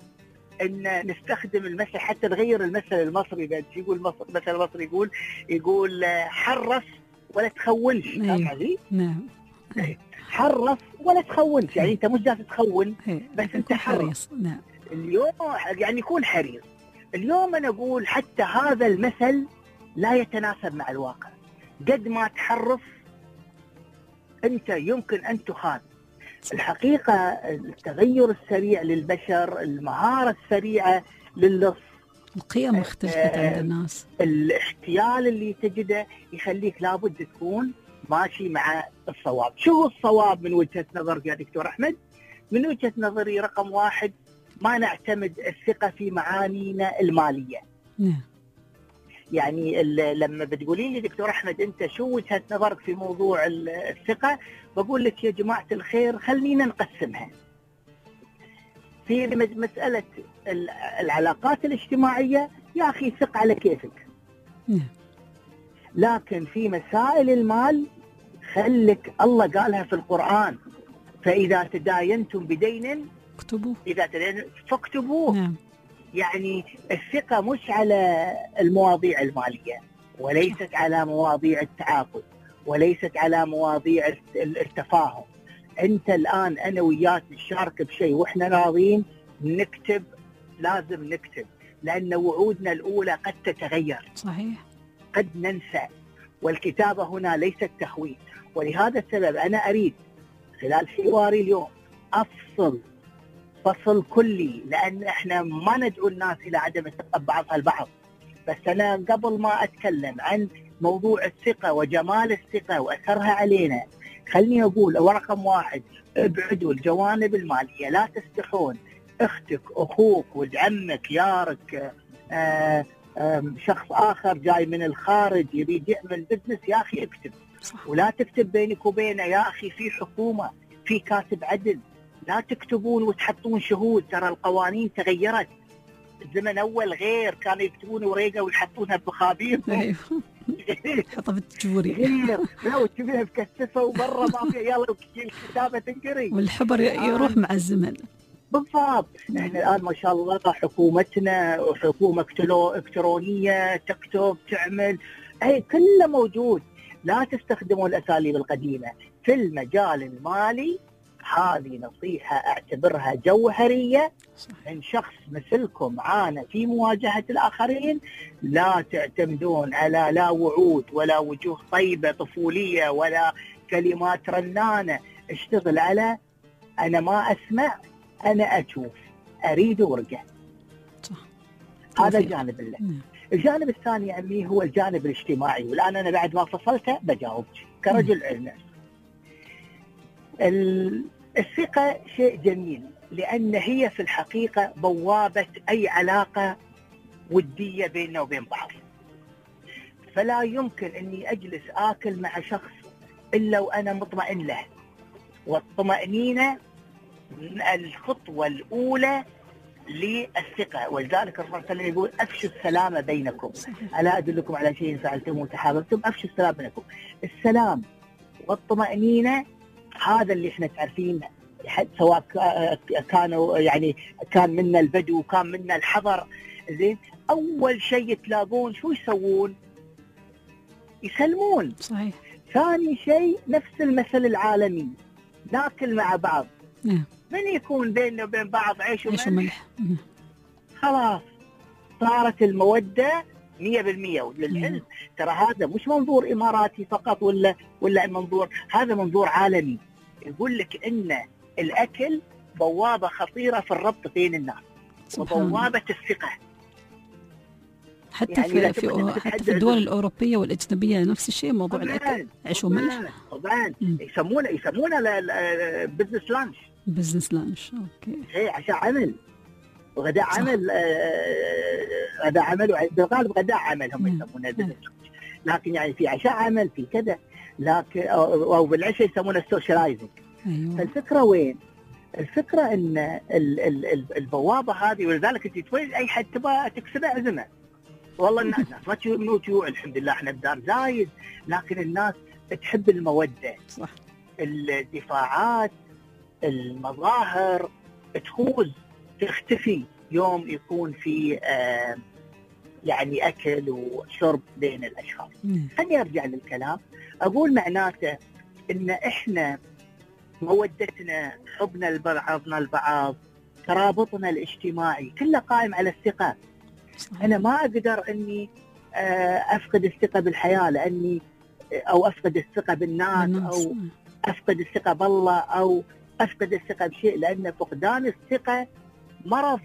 إن نستخدم المثل، حتى نغير المثل المصري. بعد يقول مصر مثل المصري يقول يقول حرص ولا تخونش. أيوة. نعم. حرص ولا تخونش، يعني انت مش جالس تخون بس انت حريص. نعم. اليوم يعني يكون حريص. اليوم انا اقول حتى هذا المثل لا يتناسب مع الواقع. قد ما تحرص انت يمكن ان تخان. الحقيقة التغير السريع للبشر، المهارة السريعة للص، القيم اختلفت عند الناس، الاحتيال اللي تجده يخليك لابد تكون ماشي مع الصواب. شو الصواب من وجهة نظرك يا دكتور أحمد؟ من وجهة نظري رقم واحد، ما نعتمد الثقة في معانينا المالية. نعم. يعني لما بتقولين لي دكتور أحمد أنت شو وجهة نظرك في موضوع الثقة، بقول لك يا جماعة الخير خلينا نقسمها. في مسألة العلاقات الاجتماعية يا أخي ثق على كيفك، لكن في مسائل المال خلك، الله قالها في القرآن فإذا تداينتم بدين اكتبوه، إذا تداينتم فاكتبوه. نعم. يعني الثقة مش على المواضيع المالية، وليست على مواضيع التعاقد، وليست على مواضيع التفاهم. أنت الآن أنا وياك نشارك بشيء وإحنا راضين نكتب، لازم نكتب، لأن وعودنا الأولى قد تتغير، صحيح، قد ننسى، والكتابة هنا ليست تخوين. ولهذا السبب أنا أريد خلال حواري اليوم أفصل فصل كلي، لأن إحنا ما ندعو الناس إلى عدم الثقة بعضها البعض. بس أنا قبل ما أتكلم عن موضوع الثقة وجمال الثقة وأثرها علينا، خلني أقول ورقم واحد، ابعدوا الجوانب المالية، لا تستحون. أختك، أخوك، ولد عمك، يارك، آآ آآ شخص آخر جاي من الخارج يريد يعمل بزنس، يا أخي اكتب، ولا تكتب بينك وبينه. يا أخي في حكومة، في كاتب عدل، لا تكتبون وتحطون شهود، ترى القوانين تغيرت. الزمن أول غير، كانوا يكتبون ورقة ويحطونها بخابير حطها بالتجوري غير، لا وتجيبها بكثفة وبرا ما في، يلا الكتابة تنقري والحبر يروح مع الزمن. بالضبط. احنا الآن ما شاء الله حكومتنا حكومة إلكترونية، تكتب، تعمل، أي كله موجود. لا تستخدموا الأساليب القديمة في المجال المالي. هذه نصيحة أعتبرها جوهرية من شخص مثلكم عانى في مواجهة الآخرين. لا تعتمدون على لا وعود ولا وجوه طيبة طفولية ولا كلمات رنانة. اشتغل على أنا ما أسمع، أنا أشوف، أريد ورقة. هذا الجانب الله. الجانب الثاني يا عمي هو الجانب الاجتماعي، والآن أنا بعد ما فصلته بجاوبك كرجل علم. الثقة شيء جميل، لأن هي في الحقيقة بوابة أي علاقة ودية بيننا وبين بعض. فلا يمكن أني أجلس آكل مع شخص إلا وأنا مطمئن له، والطمأنينة الخطوة الأولى للثقة. ولذلك الرسول صلى الله عليه وسلم يقول أفشوا السلام بينكم، ألا أدلكم على شيء فعلتم وتحاببتم، أفشوا السلام بينكم. السلام والطمأنينة هذا اللي احنا تعرفين، سواء كانوا يعني كان منا البدو كان منا الحضر، زين اول شيء تلاقون شو يسوون؟ يسلمون. صحيح. ثاني شيء نفس المثل العالمي، ناكل مع بعض. نعم. من يكون بيننا وبين بعض عيش وملح، وملح. خلاص صارت المودة مية بالمية. وللعلم ترى هذا مش منظور إماراتي فقط ولا ولا منظور، هذا منظور عالمي. يقول لك إن الأكل بوابة خطيرة في الربط بين الناس وبوابة الثقة. حتى يعني في في, حتى في الدول الأوروبية والأجنبية نفس الشيء، موضوع الأكل عيش وملح. طبعا يسمونه يسمونه بزنس لانش. بزنس لانش، أوكي. إيه عشاء عمل وغداء عمل، غداء عمل بالغالب غداء عمل هم يسمونه بزنس. لكن يعني في عشاء عمل، في كذا، لكن أو بالعشاء يسمونه السوشيالايزنج. أيوة. فالفكرة وين؟ الفكرة إن ال ال ال البوابة هذه، ولذلك أنت تولد أي حد تبغى تكسبه عزمه. والله الناس ما تجوع، الحمد لله احنا بدار زايد، لكن الناس تحب المودة. صح. الدفاعات، المظاهر تخوز تختفي يوم يكون في آه يعني أكل وشرب بين الأشخاص. خليني أرجع للكلام، أقول معناته إن إحنا مودتنا، حبنا لبعضنا البعض، ترابطنا الاجتماعي كله قائم على الثقة. أنا ما أقدر أني أفقد الثقة بالحياة، لأني أو أفقد الثقة بالناس، أو أفقد الثقة بالله، أو أفقد الثقة بشيء، لأن فقدان الثقة مرض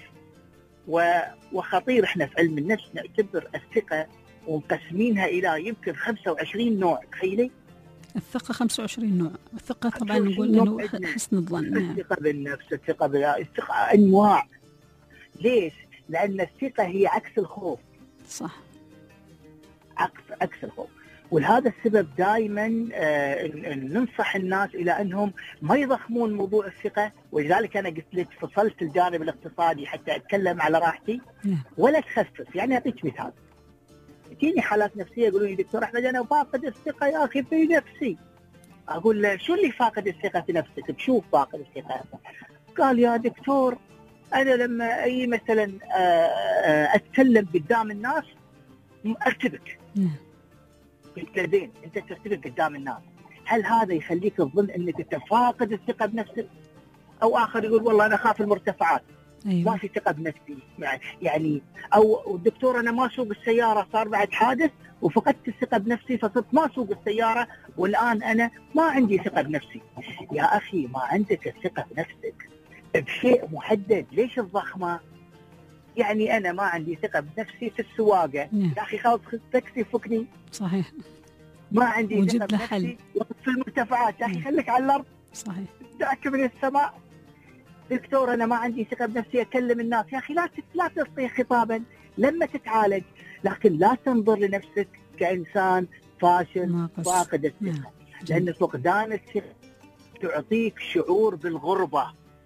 وخطير. إحنا في علم النفس نعتبر الثقة ومقسمينها إلى يمكن خمسة وعشرين نوع. تخيلي الثقة خمسة وعشرين نوع. الثقة طبعا نقول إنه حسن الظن. الثقة بالنفس، الثقة بالله، الثقة أنواع. ليش؟ لأن الثقة هي عكس الخوف. صح. عكس عكس الخوف. ولهذا السبب دائما آه ننصح الناس الى انهم ما يضخمون موضوع الثقه، ولذلك انا قلت لك فصلت الجانب الاقتصادي حتى اتكلم على راحتي ولا تخفف. يعني اعطيك مثال، تجيني حالات نفسيه يقولوا لي دكتور احمد انا فاقد الثقه يا اخي في نفسي. اقول له شو اللي فاقد الثقه في نفسك؟ بشوف فاقد الثقه. قال يا دكتور انا لما اي مثلا اتكلم قدام الناس ارتبك. قلت له زين انت ترتبك قدام الناس، هل هذا يخليك تظن انك انت فاقد الثقه بنفسك؟ او اخر يقول والله انا اخاف المرتفعات. أيوة. ما في ثقه بنفسي يعني. او الدكتور انا ما اسوق السياره، صار بعد حادث وفقدت الثقه بنفسي فصرت ما اسوق السياره والان انا ما عندي ثقه بنفسي. يا اخي ما عندك الثقه بنفسك بشيء محدد، ليش الضخمه؟ يعني انا ما عندي ثقه بنفسي في السواقه، يا اخي خلاص تاكسي فكني. صحيح. ما عندي ثقه بنفسي في المرتفعات، يا اخي خليك على الارض. صحيح. دعك من السماء. دكتور انا ما عندي ثقه بنفسي اكلم الناس، يا اخي لا لا تصيغ خطابا لما تتعالج، لكن لا تنظر لنفسك كانسان فاشل فاقد الثقه، لان فقدان الثقه تعطيك شعور بالغربه.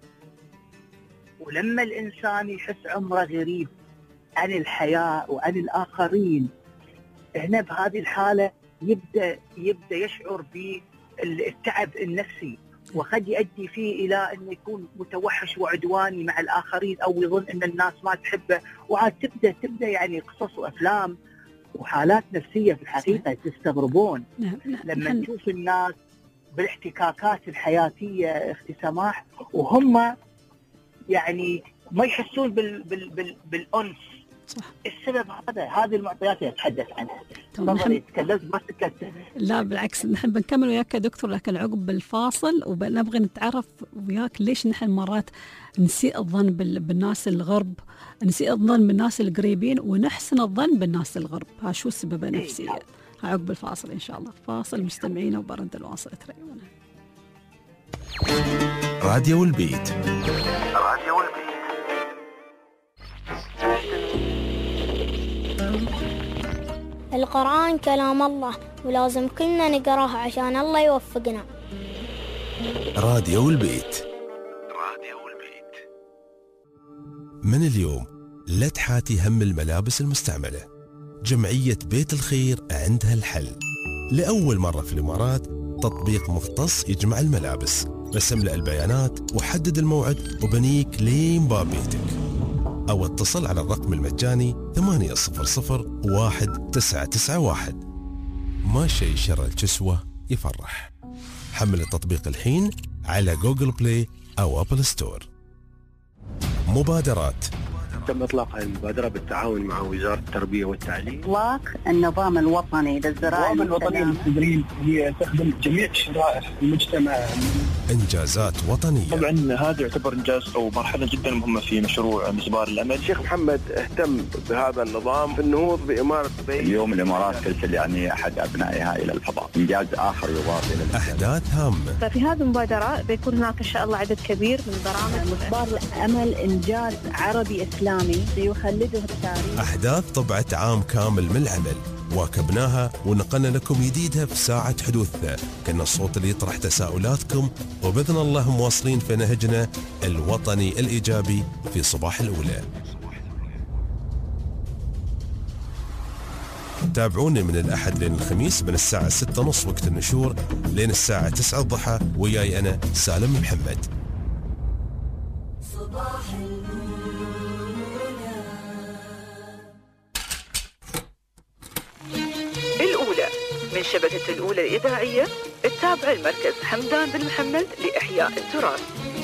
ولما الانسان يحس عمره غريب عن الحياه وعن الاخرين، هنا بهذه الحاله يبدا يبدا يشعر بالتعب النفسي، وقد يؤدي فيه إلى أن يكون متوحش وعدواني مع الآخرين، أو يظن أن الناس ما تحبه، وعاد تبدأ تبدأ يعني قصص وأفلام وحالات نفسية في الحقيقة تستغربون لما نشوف الناس بالاحتكاكات الحياتية اختي سماح وهم يعني ما يحسون بال بال بال بالأنس. صح. السبب هذا، هذه المعطيات اللي أتحدث عنها. تفضلي تكلمت بس تكلمت. لا بالعكس، نحن بنكمل وياك يا دكتور، لكن عقب الفاصل وبنبغى نتعرف وياك ليش نحن مرات نسيء الظن بالناس الغرب، نسيء الظن بالناس القريبين ونحسن الظن بالناس الغرب، ها شو السبب النفسي؟ عقب الفاصل إن شاء الله. فاصل مستمعينا وبرد الواصل تريونا. راديو البيت. راديو البيت. القرآن كلام الله ولازم كلنا نقراه عشان الله يوفقنا. راديو البيت. راديو البيت. من اليوم لا تحاتي هم الملابس المستعملة. جمعية بيت الخير عندها الحل. لأول مرة في الإمارات تطبيق مختص يجمع الملابس. بس املأ البيانات وحدد الموعد وبنيك لين باب بيتك، أو اتصل على الرقم المجاني ثمانية صفر صفر واحد تسعة تسعة واحد. ما شيء شر الكسوة يفرح. حمل التطبيق الحين على جوجل بلاي أو أبل ستور. مبادرات. تم إطلاق المبادرة بالتعاون مع وزارة التربية والتعليم. إطلاق النظام الوطني للزراعة. النظام الوطني للتدريب هي تخدم جميع شرائح المجتمع. إنجازات وطنية. طبعا هذا يعتبر إنجاز أو مرحلة جدا مهمة في مشروع مسبار الأمل. الشيخ محمد اهتم بهذا النظام في النهوض بإمارة دبي. اليوم الإمارات ترسل يعني أحد أبنائها إلى الفضاء، إنجاز آخر يضاف إلى الإنجاز. أحداث هامة. ففي هذه المبادرة بيكون هناك إن شاء الله عدد كبير من برامج. مسبار الأمل إنجاز عربي إسلامي سيخلده التاريخ. أحداث طبعت عام كامل من العمل واكبناها ونقلنا لكم جديدها في ساعة حدوثها. كنا الصوت اللي يطرح تساؤلاتكم، وبإذن الله مواصلين في نهجنا الوطني الإيجابي في صباح الأولى. تابعوني من الأحد لين الخميس من الساعة ستة ونص وقت النشور لين الساعة تسعة الضحى، وياي أنا سالم محمد. الأولى من شبكة الأولى الإذاعية، التابعة المركز حمدان بن محمد لإحياء التراث.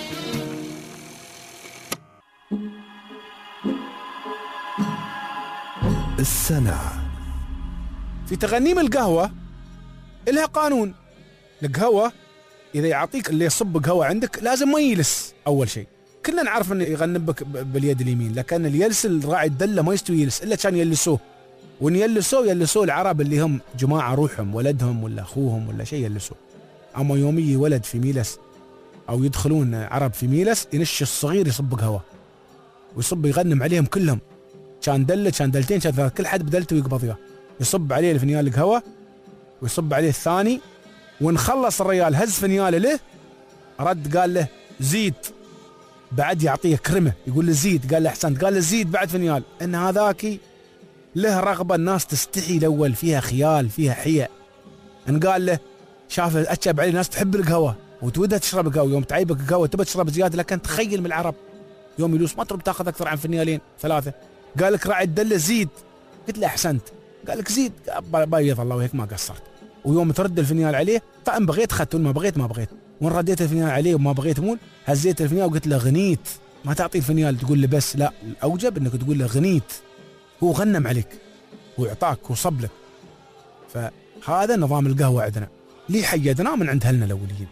السنة في تغنيم القهوة إلها قانون. القهوة إذا يعطيك اللي يصب قهوة عندك لازم ما يلس. أول شيء كلنا نعرف أنه يغنبك باليد اليمين، لكن اليلس الراعي الدلة ما يستوي يلس إلا كان يلسوه، وإن يلسوه يلسوه العرب اللي هم جماعة روحهم ولدهم ولا أخوهم ولا شيء يلسوه. أما يومي ولد في ميلس أو يدخلون عرب في ميلس ينش الصغير يصب قهوة ويصب يغنم عليهم كلهم، كان دلة كان دلتين كان كل حد بدلته ويقبض له، يصب عليه الفنيال القهوة ويصب عليه الثاني، ونخلص الرجال هز فنياله له، رد قال له زيد، بعد يعطيه كرمه يقول له زيد، قال له احسنت، قال له زيد بعد فنيال. ان هذاك له رغبه، الناس تستحي الاول، فيها خيال فيها حياء. ان قال له شاف اتشب عليه، ناس تحب القهوه وتودها تشرب القهوه، يوم تعيبك القهوه تبى تشرب زياده، لكن تخيل من العرب يوم يلوس ما ترد تاخذ اكثر عن فنيالين ثلاثه، قال لك راعي دله زيد، قلت له احسنت، قال لك زيد، بيض الله وهيك ما قصرت. ويوم ترد الفنيال عليه، فان بغيت اخذت وما بغيت ما بغيت، وان رديت الفنيال عليه وما بغيت مول، هزيت الفنيال وقلت له غنيت، ما تعطي الفنيال تقول له بس، لا الاوجب انك تقول له غنيت، هو غنم عليك واعطاك وصب لك. فهذا نظام القهوه عندنا، ليه حيدناه من عند اهلنا الاوليين.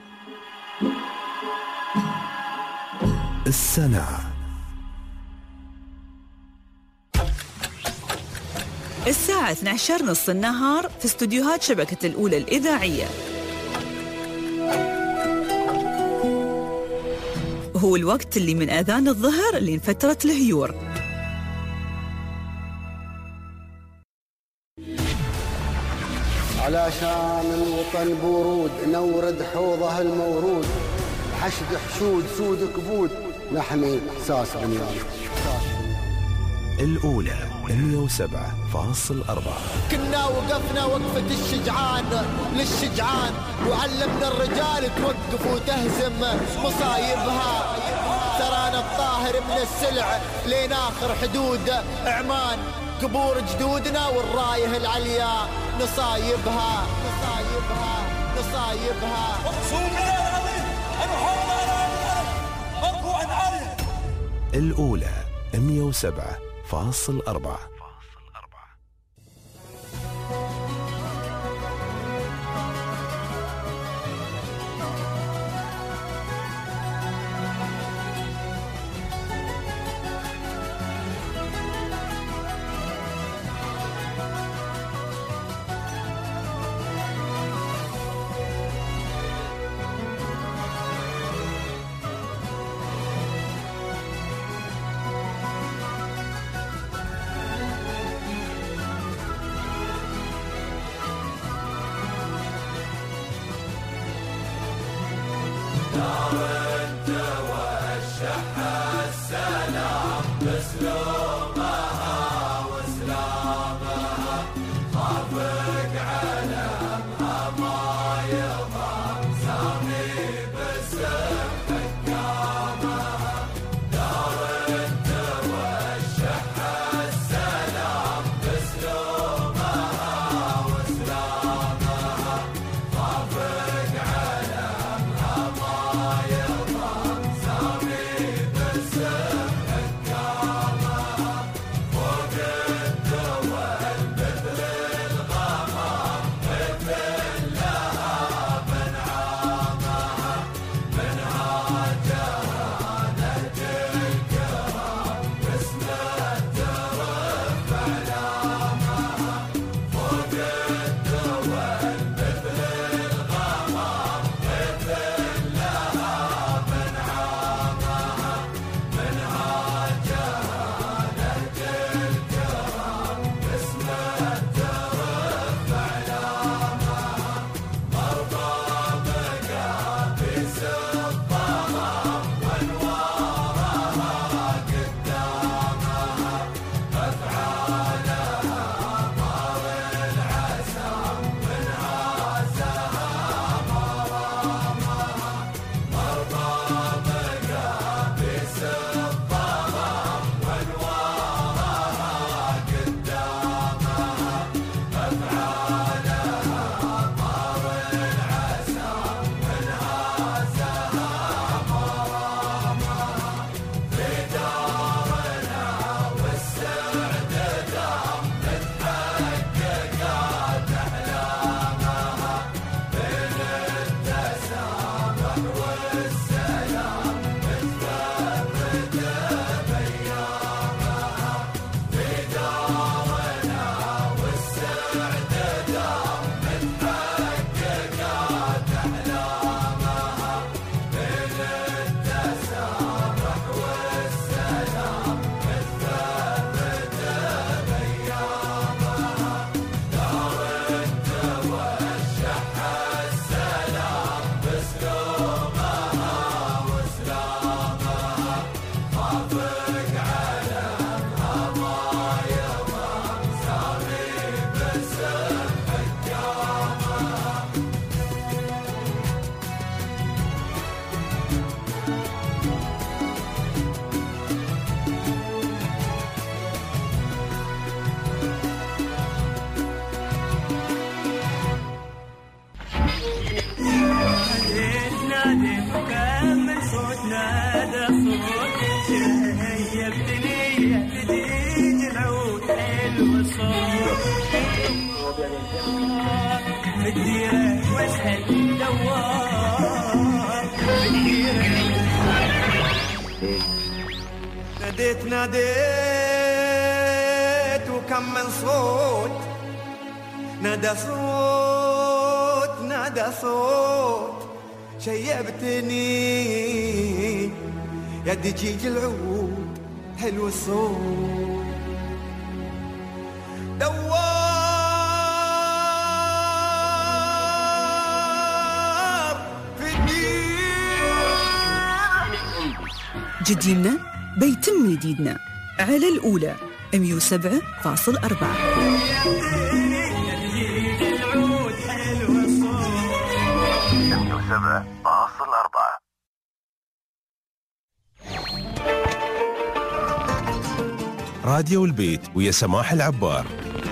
السنة الساعة اثنتي عشرة نص النهار في استوديوهات شبكة الأولى الإذاعية. هو الوقت اللي من أذان الظهر لين فترة الهيور. علشان الوطن بورود نورد حوضه المورود، حشد حشود سود كبود نحمي إحساس بنيان. الأولى مية وسبعة فاصل أربعة. كنا وقفنا وقفة الشجعان للشجعان، وعلمنا الرجال توقف وتهزم مصايبها. ترانا الطاهر من السلع لين آخر حدود عمان، قبور جدودنا والرايه العليا نصايبها نصايبها نصايبها. الأولى مية وسبعة فاصل أربعة. بالديرة واسهل دوار بالديرة. ناديت ناديت وكم من صوت نادى صوت نادى صوت شيبتني يا دجيج العود حلو الصوت دوار في الدين. جديدنا بيتم جديدنا على الأولى مية وسبعة فاصل أربعة. سبعة فاصل أربعة. راديو البيت ويا سماح العبار.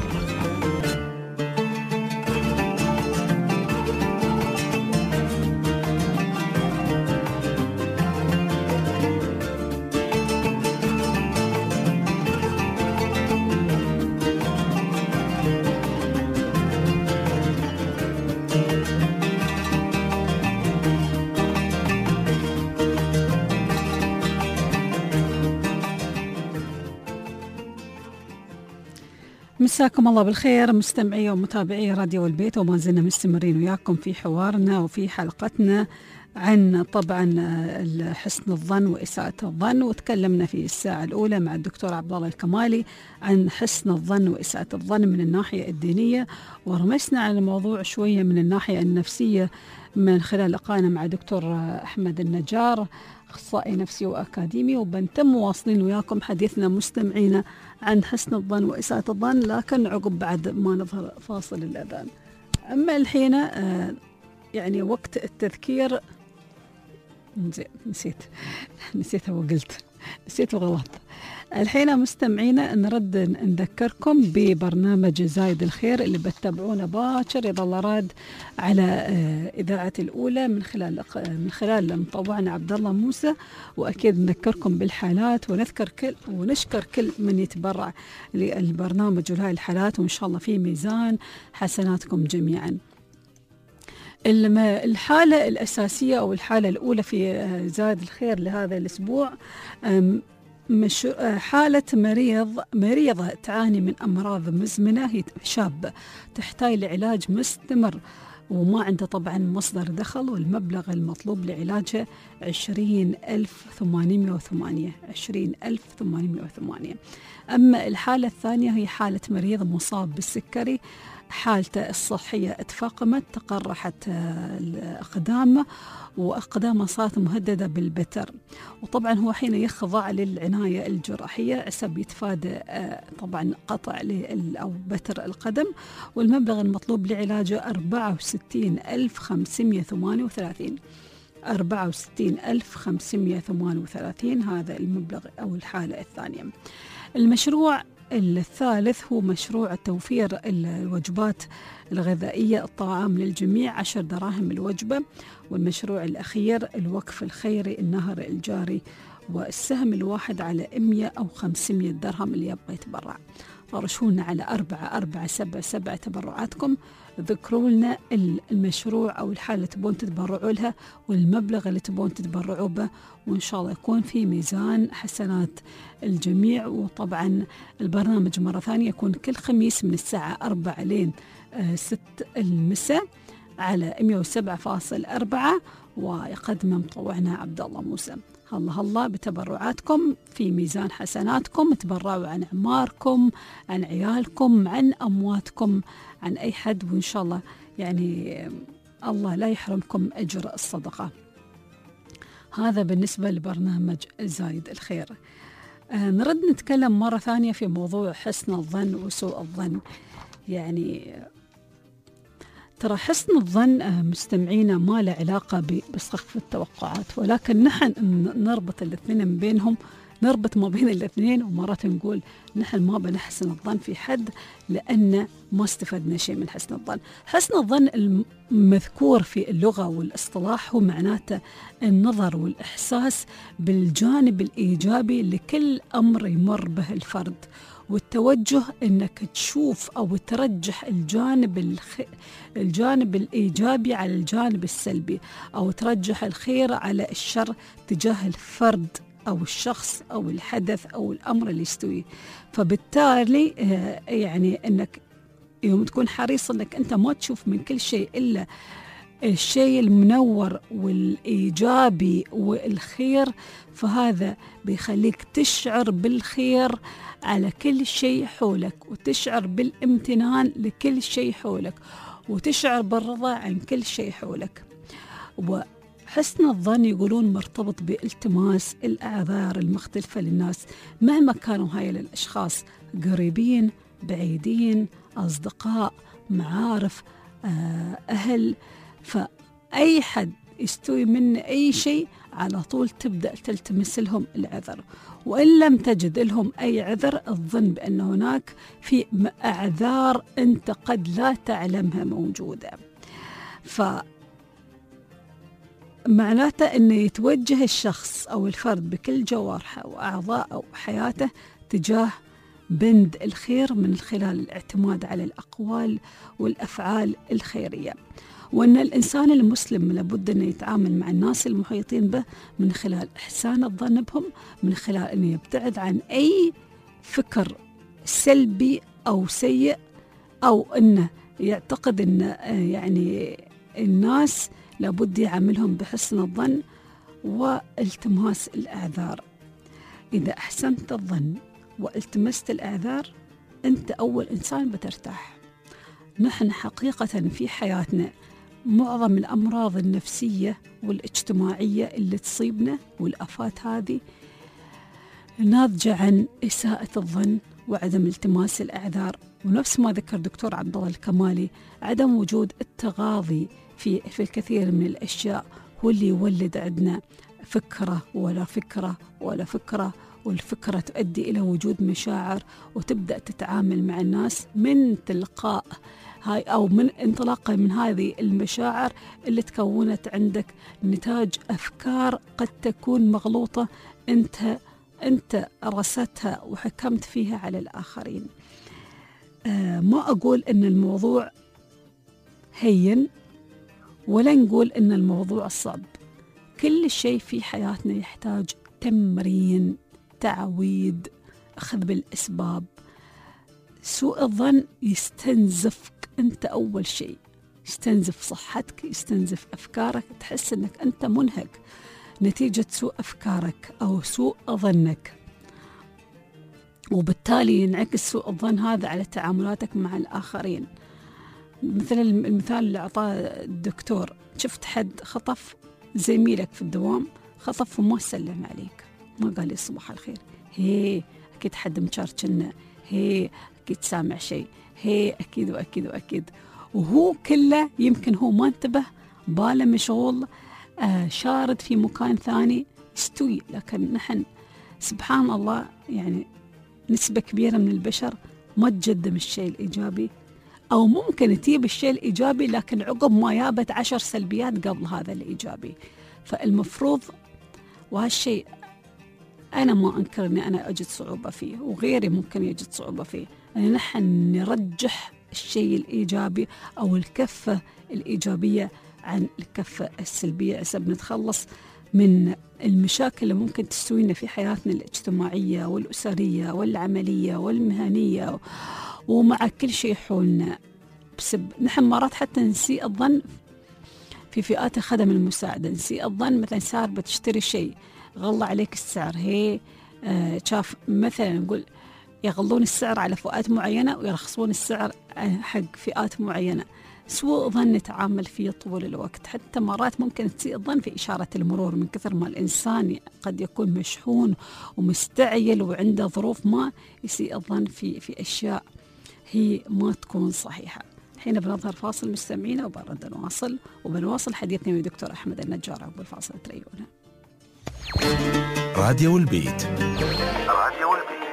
مساكم الله بالخير مستمعي ومتابعي راديو البيت، وما زلنا مستمرين وياكم في حوارنا وفي حلقتنا عن طبعا حسن الظن وإساءة الظن، وتكلمنا في الساعة الأولى مع الدكتور عبد الله الكمالي عن حسن الظن وإساءة الظن من الناحية الدينية، ورمسنا على الموضوع شوية من الناحية النفسية من خلال لقائنا مع دكتور أحمد النجار أخصائي نفسي وأكاديمي، وبنتم مواصلين وياكم حديثنا مستمعينا عن حسن الظن وإساءة الظن، لكن عقب بعد ما نظهر فاصل الأذان. أما الحين آه يعني وقت التذكير، نسيت نسيت وقلت نسيت وغلط. الحين مستمعينا نرد نذكركم ببرنامج زايد الخير اللي بتتابعونه باكر يظل راد على إذاعة الأولى من خلال من خلال مطوعنا عبد الله موسى، وأكيد نذكركم بالحالات ونذكر كل ونشكر كل من يتبرع للبرنامج وهاي الحالات، وإن شاء الله في ميزان حسناتكم جميعا. الحالة الأساسية أو الحالة الأولى في زايد الخير لهذا الأسبوع مش حالة مريض مريضة تعاني من أمراض مزمنة، هي شابة تحتاج لعلاج مستمر وما عنده طبعا مصدر دخل، والمبلغ المطلوب لعلاجها عشرين ألف ثمانمائة وثمانية عشرين ألف ثمانمائة وثمانية. أما الحالة الثانية هي حالة مريض مصاب بالسكري، حالته الصحية تفاقمت، تقرحت أقدامه وأقدامه صارت مهددة بالبتر، وطبعا هو حين يخضع للعناية الجراحية عسب يتفادى طبعا قطع أو بتر القدم، والمبلغ المطلوب لعلاجه أربعة وستين ألف وخمسمائة وثمانية وثلاثين أربعة وستين ألف وخمسمائة وثمانية وثلاثين هذا المبلغ أو الحالة الثانية. المشروع الثالث هو مشروع توفير الوجبات الغذائية الطعام للجميع عشر دراهم الوجبة، والمشروع الأخير الوقف الخيري النهر الجاري والسهم الواحد على مئة أو خمسمائة درهم اللي يبغى يتبرع. رشونا على أربعة أربعة سبعة سبعة تبرعاتكم، ذكروا لنا المشروع أو الحالة اللي تبون تتبرعوا لها والمبلغ اللي تبون تتبرعوا به، وإن شاء الله يكون في ميزان حسنات الجميع. وطبعا البرنامج مرة ثانية يكون كل خميس من الساعة أربعة لين ست المساء على مئة وسبعة فاصل أربعة، ويقدم مطوعنا عبد الله موسى. هلا هلا بتبرعاتكم في ميزان حسناتكم، تبرعوا عن أعماركم، عن عيالكم، عن أمواتكم، عن أي حد، وإن شاء الله يعني الله لا يحرمكم أجر الصدقة. هذا بالنسبة لبرنامج زايد الخير. آه نرد نتكلم مرة ثانية في موضوع حسن الظن وسوء الظن. يعني ترى حسن الظن مستمعينا ما له علاقة بسقف التوقعات، ولكن نحن نربط الاثنين بينهم نربط ما بين الاثنين، ومرات نقول نحن ما بنحسن الظن في حد لأن ما استفدنا شيء من حسن الظن. حسن الظن المذكور في اللغة والاصطلاح هو معناته النظر والإحساس بالجانب الإيجابي لكل أمر يمر به الفرد، والتوجه أنك تشوف أو ترجح الجانب الخ... الجانب الإيجابي على الجانب السلبي، أو ترجح الخير على الشر تجاه الفرد أو الشخص أو الحدث أو الأمر اللي يستوي. فبالتالي يعني أنك يوم تكون حريص أنك أنت ما تشوف من كل شيء إلا الشيء المنور والإيجابي والخير، فهذا بيخليك تشعر بالخير على كل شيء حولك، وتشعر بالامتنان لكل شيء حولك، وتشعر بالرضا عن كل شيء حولك. وحسن الظن يقولون مرتبط بالتماس الأعذار المختلفة للناس مهما كانوا هاي الأشخاص، قريبين بعيدين، أصدقاء، معارف، أهل. فأي حد يستوي من أي شيء على طول تبدأ تلتمس لهم العذر، وإن لم تجد لهم أي عذر الظن بأن هناك في أعذار أنت قد لا تعلمها موجودة. فمعناته أنه يتوجه الشخص أو الفرد بكل جوارحه وأعضاء أو حياته تجاه بند الخير من خلال الاعتماد على الأقوال والأفعال الخيرية، وأن الإنسان المسلم لابد أن يتعامل مع الناس المحيطين به من خلال إحسان الظن بهم، من خلال أن يبتعد عن أي فكر سلبي أو سيء، أو أنه يعتقد أن يعني الناس لابد يعاملهم بحسن الظن والتماس الأعذار. إذا أحسنت الظن والتمست الأعذار أنت أول إنسان بترتاح. نحن حقيقة في حياتنا معظم الأمراض النفسية والاجتماعية اللي تصيبنا والآفات هذه ناتجة عن إساءة الظن وعدم التماس الأعذار. ونفس ما ذكر دكتور عبد الله الكمالي، عدم وجود التغاضي في في الكثير من الأشياء هو اللي يولد عندنا فكرة ولا فكرة ولا فكرة، والفكرة تؤدي إلى وجود مشاعر، وتبدأ تتعامل مع الناس من تلقاء هاي أو من انطلاقا من هذه المشاعر اللي تكونت عندك نتاج أفكار قد تكون مغلوطة أنت أنت رستها وحكمت فيها على الآخرين. آه ما أقول أن الموضوع هين ولا نقول أن الموضوع صعب، كل شيء في حياتنا يحتاج تمرين، تعويد، أخذ بالأسباب. سوء الظن يستنزفك أنت أول شيء، يستنزف صحتك، يستنزف أفكارك، تحس أنك أنت منهك نتيجة سوء أفكارك أو سوء ظنك، وبالتالي ينعكس سوء الظن هذا على تعاملاتك مع الآخرين. مثل المثال اللي أعطاه الدكتور، شفت حد خطف زميلك في الدوام، خطف وما سلم عليك، ما قال لي صباح الخير، هي أكيد حد مشاركنا، هي أكيد سامع شيء، هي أكيد وأكيد وأكيد، وهو كله يمكن هو ما انتبه، باله مشغول، آه شارد في مكان ثاني استوي. لكن نحن سبحان الله يعني نسبة كبيرة من البشر ما تقدم الشيء الإيجابي، أو ممكن تجيب الشيء الإيجابي لكن عقب ما جابت عشر سلبيات قبل هذا الإيجابي. فالمفروض، وهالشيء أنا ما أنكر أني أنا أجد صعوبة فيه وغيري ممكن يجد صعوبة فيه، أن نحن نرجح الشيء الإيجابي أو الكفة الإيجابية عن الكفة السلبية، عشان نتخلص من المشاكل اللي ممكن تستوينا في حياتنا الاجتماعية والأسرية والعملية والمهنية ومع كل شيء حولنا. بسب نحن مرات حتى نسيء الظن في فئات خدم المساعدة، نسيء الظن مثلا صار بتشتري شيء غلى عليك السعر، هي آه شاف مثلا نقول يغلون السعر على فئات معينة ويرخصون السعر حق فئات معينة، سوء ظن نتعامل فيه طول الوقت. حتى مرات ممكن تسيء الظن في إشارة المرور، من كثر ما الإنسان قد يكون مشحون ومستعجل وعنده ظروف ما يسيء الظن في في أشياء هي ما تكون صحيحة. حين بنظهر فاصل مستمعينا وبرد نواصل وبنواصل حديثنا مع دكتور أحمد النجار. أبو الفاصل تريونا. راديو البيت راديو البيت.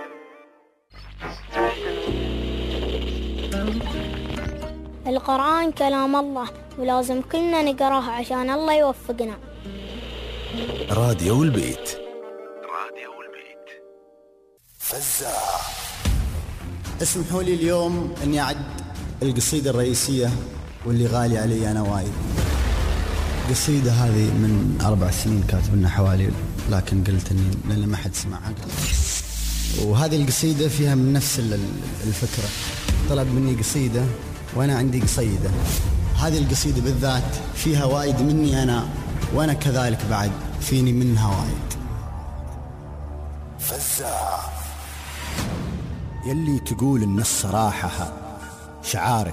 القرآن كلام الله ولازم كلنا نقراه عشان الله يوفقنا. راديو البيت. راديو البيت. فزاع. اسمحوا لي اليوم اني اعد القصيدة الرئيسية واللي غالي علي انا وايد. القصيدة هذه من اربع سنين كاتبنا حوالي، لكن قلت اني لان ما حد سمعها. وهذه القصيدة فيها من نفس الفكرة. طلب مني قصيدة وانا عندي قصيدة. هذه القصيدة بالذات فيها وايد مني انا، وانا كذلك بعد فيني منها وايد. فزاع. يلي تقول ان الصراحة شعارك،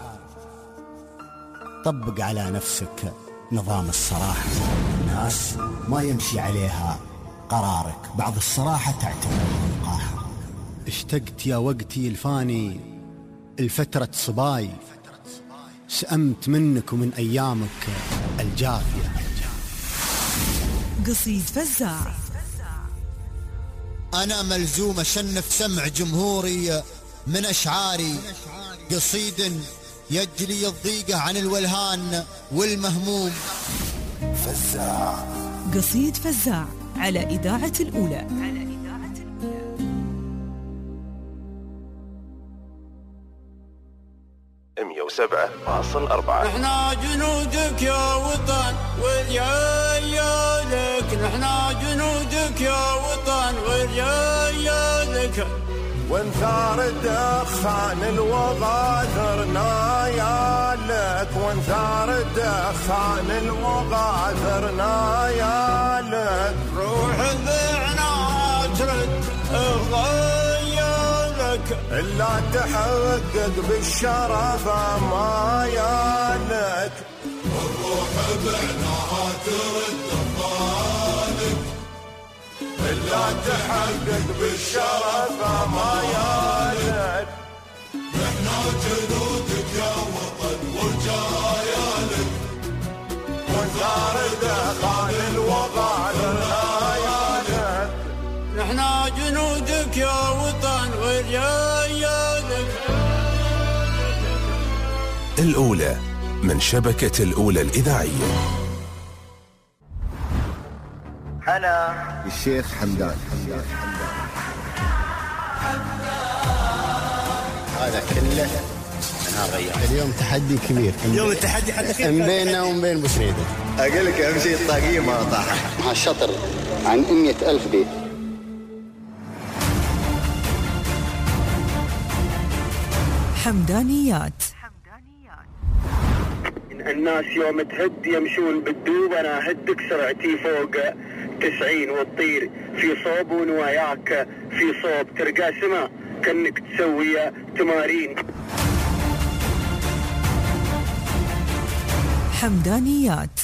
طبق على نفسك نظام الصراحة. الناس ما يمشي عليها قرارك، بعض الصراحة تعتبر وقاحة. اشتقت يا وقتي الفاني الفترة صباي، سأمت منك ومن أيامك الجافية. قصيد فزاع. أنا ملزوم أشنف سمع جمهوري من أشعاري، قصيد يجلي الضيقة عن الولهان والمهموم. فزاع. قصيد فزاع على إذاعة الأولى. مية وسبعة فاصل أربعة. نحنا جنودك يا وطن والجاية لك، نحنا جنودك يا وطن والجاية لك. وانثار الدخان الوغى ثرنا يا لك، وانثار الدخان الوغى ثرنا يا لك. روح ذعنا ترد اغضايا لك، إلا تحقق بالشرف ما يالك. الروح ذعنا ترد اغضايا، إلا تحقق بالشرف ما يالك. نحنا جنودك يا وطن ورجايالك، وانثار دخان الوغى لرجايالك. نحنا جنودك يا وطن ورجايالك. الأولى من شبكة الأولى الإذاعية. أنا الشيخ حمدان. هذا كله أنا غير. اليوم تحدي كبير. اليوم التحدي حدك بيننا وبين بوسريدة. أقول لك أهم شيء الطاقية ما طاحت. مع الشطر عن مئة ألف بيت. حمدانيات. الناس يوم تهد يمشون بالدوب، انا هدك سرعتي فوق تسعين وتطير في صوب ونواياك في صوب، ترقى سما كأنك تسوي تمارين. حمدانيات.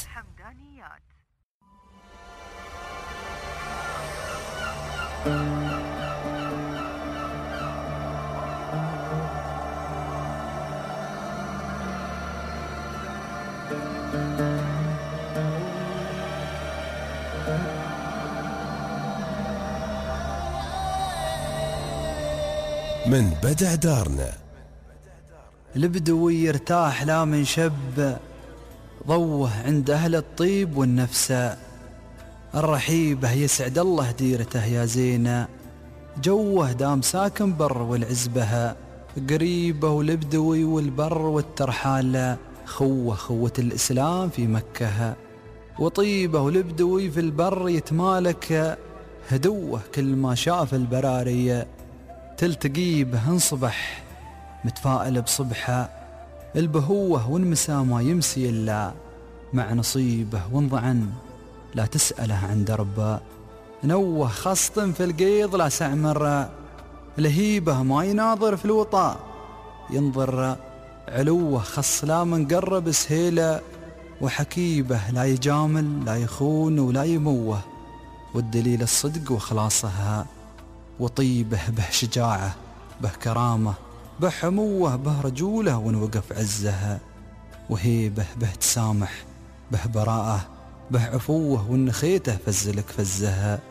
من بدع دارنا. البدوي يرتاح لا من شب، ضوه عند أهل الطيب والنفس. الرحيبة يسعد الله ديرته يا زينة، جوه دام ساكن بر والعزبها. قريبه والبدوي والبر والترحال، خوه خوة الإسلام في مكة. وطيبه والبدوي في البر يتمالك، هدوه كل ما شاف البراري. تلتقي به انصبح متفائل بصبحه، البهوه والمسا ما يمسي إلا مع نصيبه. وانضعن لا تسأله عن دربه، نوه خصط في القيض لا سعمر. لهيبه ما يناظر في الوطاء، ينظر علوه خص لا من قرب سهيله. وحكيبه لا يجامل لا يخون ولا يموه، والدليل الصدق وخلاصها. وطيبه به شجاعة به كرامة به حموه به رجوله ونوقف عزها. وهيبه به تسامح به براءة به عفوه والنخيته فزلك فزها.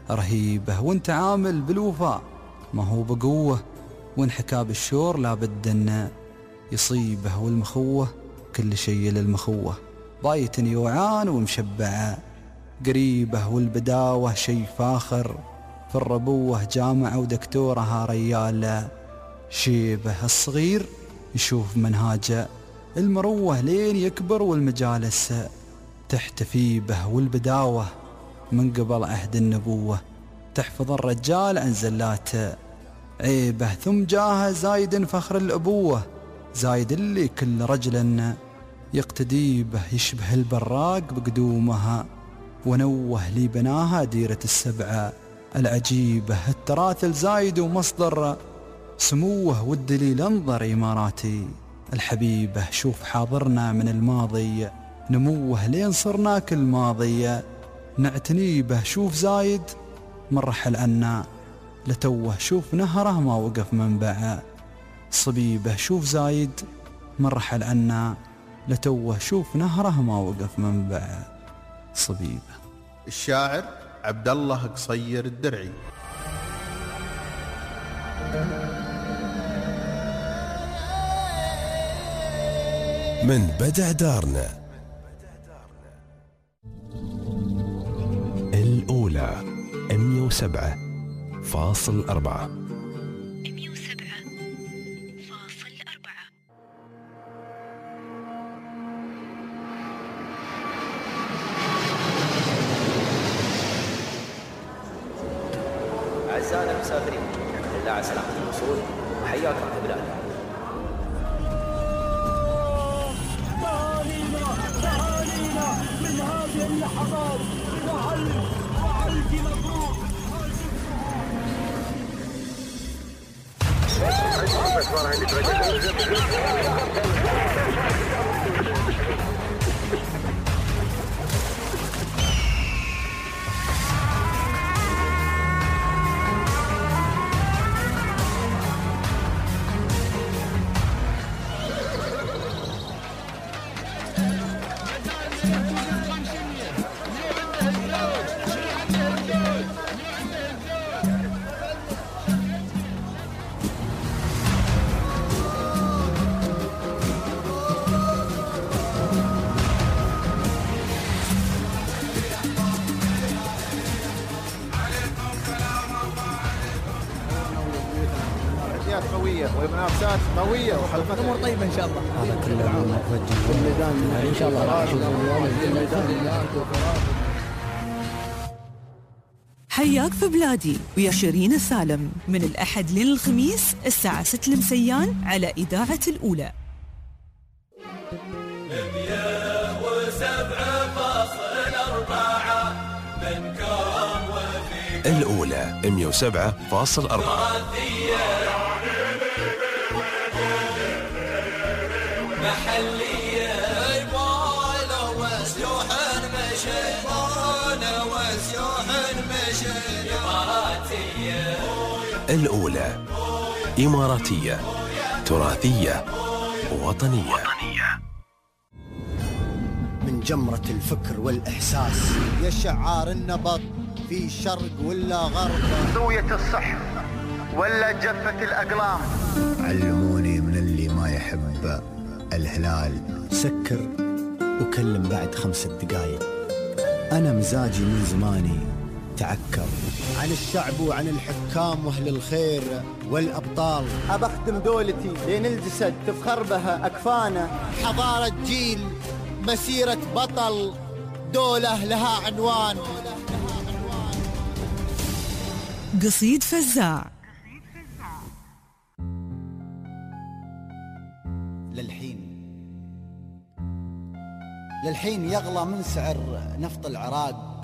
رهيبة، وانت عامل بالوفاء ما هو بقوة، وانحكى بالشور لابد ان يصيبه، والمخوة كل شيء للمخوة، بايت يوعان ومشبعة قريبة، والبداوة شي فاخر، في الربوة جامعة ودكتورها ريال شيبه، الصغير يشوف منهاجه المروة لين يكبر، والمجالس تحتفي به، والبداوة من قبل عهد النبوة تحفظ الرجال عن زلات عيبه، ثم جاه زايد فخر الأبوة، زايد اللي كل رجل يقتدي به، يشبه البراق بقدومها، ونوه لي بناها ديرة السبعة العجيبة، التراث الزايد ومصدر سموه، والدليل انظر إماراتي الحبيبة، شوف حاضرنا من الماضي نموه، لين صرنا كل ماضي نعتني به، شوف زايد من رحل عنا لتوه، شوف نهره ما وقف منبع صبيبه، شوف زايد من رحل عنا لتوه، شوف نهره ما وقف منبع صبيبه. الشاعر عبد الله قصير الدرعي. من بدع دارنا الأولى مية وسبعة فاصل أربعة. مية وسبعة فاصل أربعة. أعزائنا المسافرين، لله على سلامة الوصول وحياكم في بلادنا. من هذه اللحظات وألف وألف مبروك. قوية ومنافسات قوية وحلقات أمور طيبة إن شاء الله. هذا كل عام في الميدان إن شاء الله. حياك في بلادي ويا شيرين سالم من الأحد للخميس الساعة ستة المسيان على إذاعة الأولى. مية وسبعة فاصل أربعة منكم وفي الأولى مية وسبعة فاصل أربعة. محلية يبالا وسيوح مشيبالا وسيوح مشي إماراتية. الأولى إماراتية تراثية وطنية. من جمرة الفكر والإحساس يا شعار النبض في شرق ولا غرب، زوية الصحف ولا جفة الأقلام. علموني من اللي ما يحب الهلال سكر وكلم بعد خمسة دقايق. أنا مزاجي من زماني تعكر عن الشعب وعن الحكام وأهل الخير والأبطال. أبختم دولتي لين الجسد تفخر بها أكفانا. حضارة جيل مسيرة بطل دولة لها عنوان. قصيد فزاع. للحين للحين يغلى من سعر نفط العراق،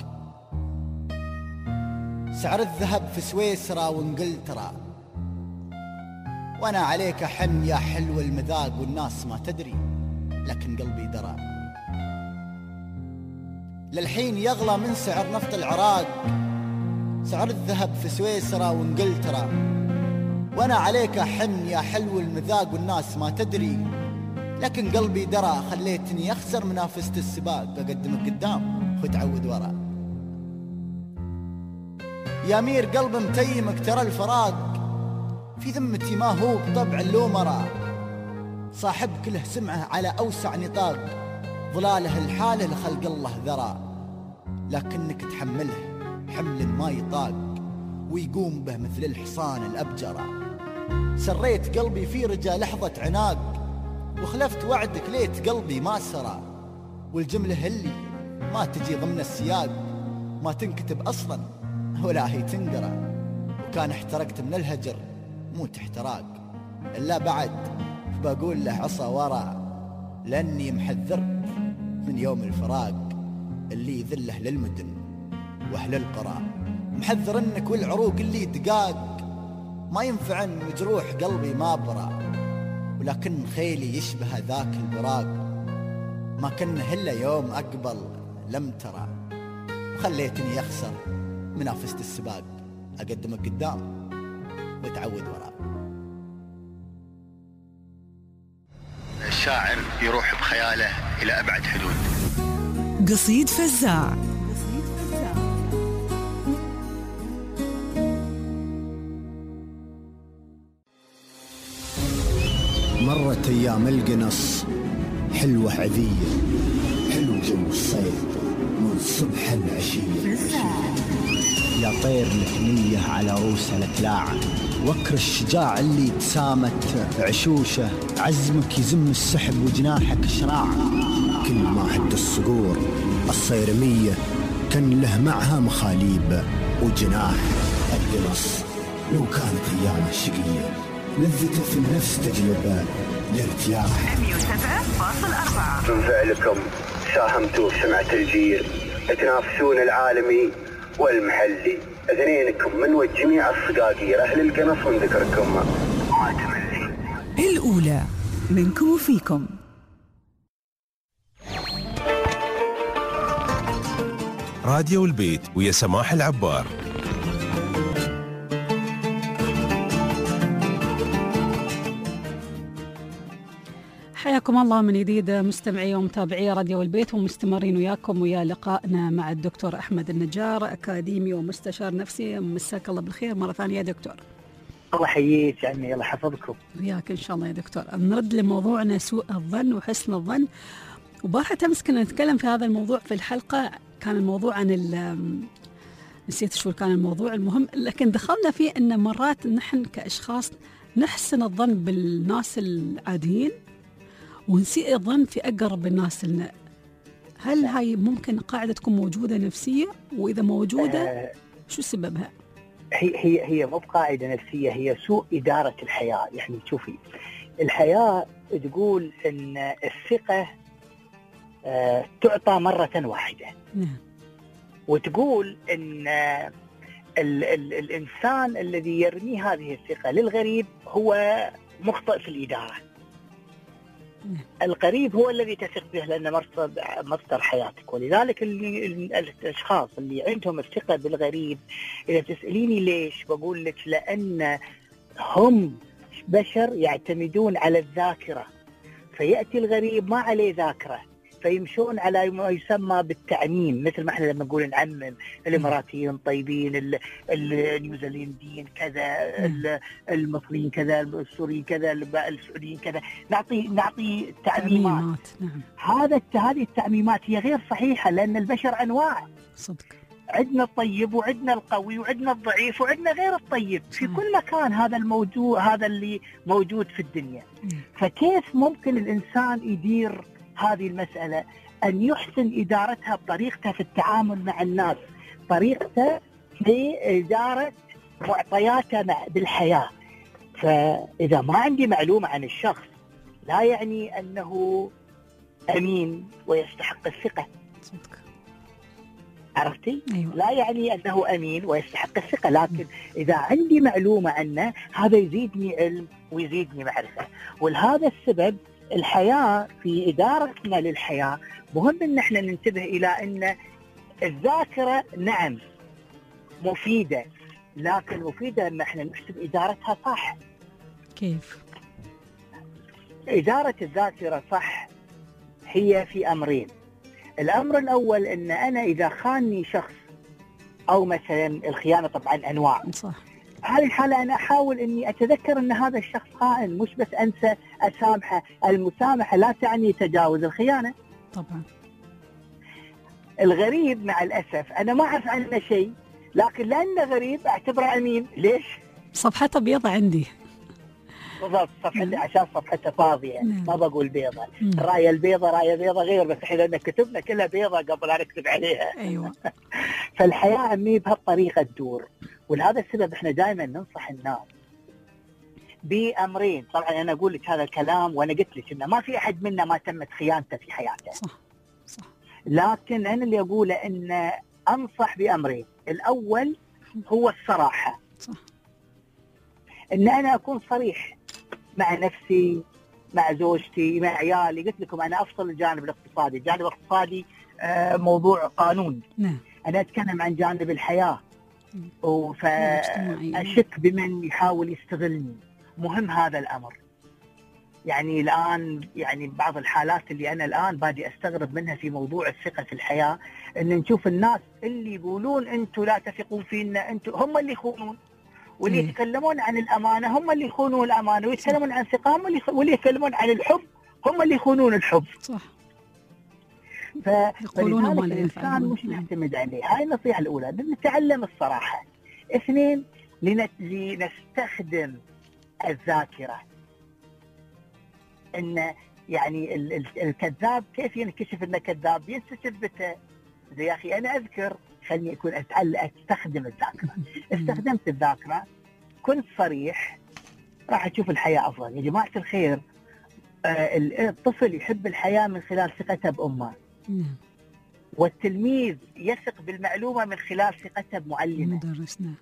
سعر الذهب في سويسرا وانجلترا، وانا عليك احن يا حلو المذاق والناس ما تدري لكن قلبي درى. للحين يغلى من سعر نفط العراق، سعر الذهب في سويسرا وانجلترا، وانا عليك احن يا حلو المذاق والناس ما تدري لكن قلبي درى. خليتني اخسر منافسة السباق، اقدمك قدام وتعود ورا. يا مير قلب متيمك ترى الفراق في ذمتي ما هو بطبع اللومرة، صاحبك له سمعه على أوسع نطاق، ظلاله الحالة لخلق الله ذرى، لكنك تحمله حمل ما يطاق ويقوم به مثل الحصان الأبجرة. سريت قلبي في رجا لحظة عناق، وخلفت وعدك ليت قلبي ما سرى، والجملة اللي ما تجي ضمن السياق ما تنكتب أصلا ولا هي تنقرأ، وكان احترقت من الهجر مو تحتراق، إلا بعد بقول له عصا ورا، لأني محذرك من يوم الفراق اللي ذله للمدن وأهل القرى، محذر انك والعروق اللي دقاق ما ينفع ان مجروح قلبي ما برا، ولكن خيلي يشبه ذاك البراق ما كنه الا يوم اقبل لم ترى، وخليتني يخسر منافسة السباق، اقدمك قدام وتعود وراء. الشاعر يروح بخياله الى ابعد حدود. قصيد فزاع. مرت أيام القنص حلوة عذية، حلو جو الصيف من صبح العشية، يا طير لك نية على روس الأكلاعة، وكر الشجاع اللي تسامت عشوشه، عزمك يزم السحب وجناحك شراعة، كل ما هد الصقور الصيرمية كان له معها مخاليب وجناح. القنص لو كانت أيام الشقية لذته في النفس تجلب الارتياح. مية وسبعة فاصلة أربعة. من فعلكم ساهمتوا في سمعة الجير، تنافسون العالمي والمحلي، اثنينكم من وجميع الصقاقير أهل القنص من ذكركم ما تملي. الأولى منكم وفيكم. راديو البيت ويا سماح العبار. حياكم الله من جديد مستمعي ومتابعي راديو البيت، ومستمرين وياكم ويا لقائنا مع الدكتور أحمد النجار، أكاديمي ومستشار نفسي. مساك الله بالخير مرة ثانية يا دكتور. الله يحييك عمي، الله يحفظكم. وياك إن شاء الله يا دكتور. نرد لموضوعنا سوء الظن وحسن الظن، وبارحة أمس كنا نتكلم في هذا الموضوع في الحلقة، كان الموضوع عن نسيت شو كان الموضوع، المهم لكن دخلنا فيه أن مرات نحن كأشخاص نحسن الظن بالناس العاديين ونسيء الظن في أقرب الناس لنا. هل هاي ممكن قاعدة تكون موجودة نفسية؟ وإذا موجودة آه شو سببها؟ هي هي هي مو بقاعدة نفسية، هي سوء إدارة الحياة. يعني شوفي، الحياة تقول إن الثقة آه تعطى مرة واحدة، نعم. وتقول إن آه ال ال الإنسان الذي يرمي هذه الثقة للغريب هو مخطئ في الإدارة. القريب هو الذي تثق به لأنه مصدر مصدر حياتك، ولذلك اللي الأشخاص اللي عندهم الثقة بالغريب، إذا تسأليني ليش بقول لك لأن هم بشر يعتمدون على الذاكرة، فيأتي الغريب ما عليه ذاكرة فيمشون على ما يسمى بالتعميم، مثل ما احنا لما نقول نعمم الاماراتيين طيبين، النيوزيلنديين كذا، المصريين كذا، السوريين كذا، السعوديين كذا، نعطي نعطي تعميمات. نعم. هذا هذه التعميمات هي غير صحيحة، لأن البشر أنواع. صدق. عندنا الطيب وعندنا القوي وعندنا الضعيف وعندنا غير الطيب في كل مكان. هذا الموجود، هذا اللي موجود في الدنيا. فكيف ممكن الإنسان يدير هذه المسألة؟ أن يحسن إدارتها بطريقته في التعامل مع الناس، طريقته في إدارة معطياته بالحياة. فإذا ما عندي معلومة عن الشخص لا يعني أنه أمين ويستحق الثقة. صدق. عرفتي؟ أيوة. لا يعني أنه أمين ويستحق الثقة، لكن إذا عندي معلومة عنه هذا يزيدني علم ويزيدني معرفة. ولهذا السبب الحياة في إدارتنا للحياة مهم أن احنا ننتبه إلى أن الذاكرة نعم مفيدة، لكن مفيدة أن احنا نحسن إدارتها صح. كيف؟ إدارة الذاكرة صح هي في أمرين. الأمر الأول أن أنا إذا خانني شخص او مثلا الخيانه طبعا انواع. صح. هذه الحاله انا احاول اني اتذكر ان هذا الشخص خائن، مش بس انسى اسامحه. المسامحه لا تعني تجاوز الخيانه. طبعا. الغريب مع الاسف انا ما اعرف عنه شيء، لكن لانه غريب اعتبره امين. ليش؟ صفحته بيضة عندي. بالضبط، صفحته عشان صفحته فاضيه، ما بقول بيضه. الرايه البيضه رايه بيضه غير، بس احنا لان كتبنا كلها بيضه قبل لا نكتب عليها. ايوه. فالحياه عمي بهالطريقه تدور، ولهذا السبب احنا دائما ننصح الناس بامرين. طبعا انا اقول لك هذا الكلام وانا قلت لك انه ما في احد منا ما تمت خيانته في حياته. صح صح. لكن انا اللي اقوله ان انصح بامرين. الاول هو الصراحه. صح. ان انا اكون صريح مع نفسي، مع زوجتي، مع عيالي. قلت لكم انا افصل الجانب الاقتصادي. الجانب الاقتصادي آه موضوع قانون. نعم. انا اتكلم عن جانب الحياه، فاشك بمن يحاول يستغلني. مهم هذا الامر. يعني الان يعني بعض الحالات اللي انا الان بادي استغرب منها في موضوع الثقه في الحياه، ان نشوف الناس اللي يقولون انتم لا تثقون فينا، انتم هم اللي يخونون، واللي مم. يتكلمون عن الامانه هم اللي يخونون الامانه، ويتكلمون عن الثقه هم اللي واللي يتكلمون عن الحب هم اللي يخونون الحب. صح. فلذلك الانسان مش نعتمد عليه. هاي النصيحه الاولى، نتعلم الصراحه. اثنين، لنت... لنستخدم الذاكره. ان يعني ال... ال... الكذاب كيف ينكشف انه كذاب؟ ينسى كذبته. زي يا اخي انا اذكر، خلني اكون اتعلم استخدم الذاكره. استخدمت الذاكره، كنت صريح، راح تشوف الحياه افضل. يا جماعه الخير، آه الطفل يحب الحياه من خلال ثقته بامه. والتلميذ يثق بالمعلومه من خلال ثقته بمعلمه. مدرسنا.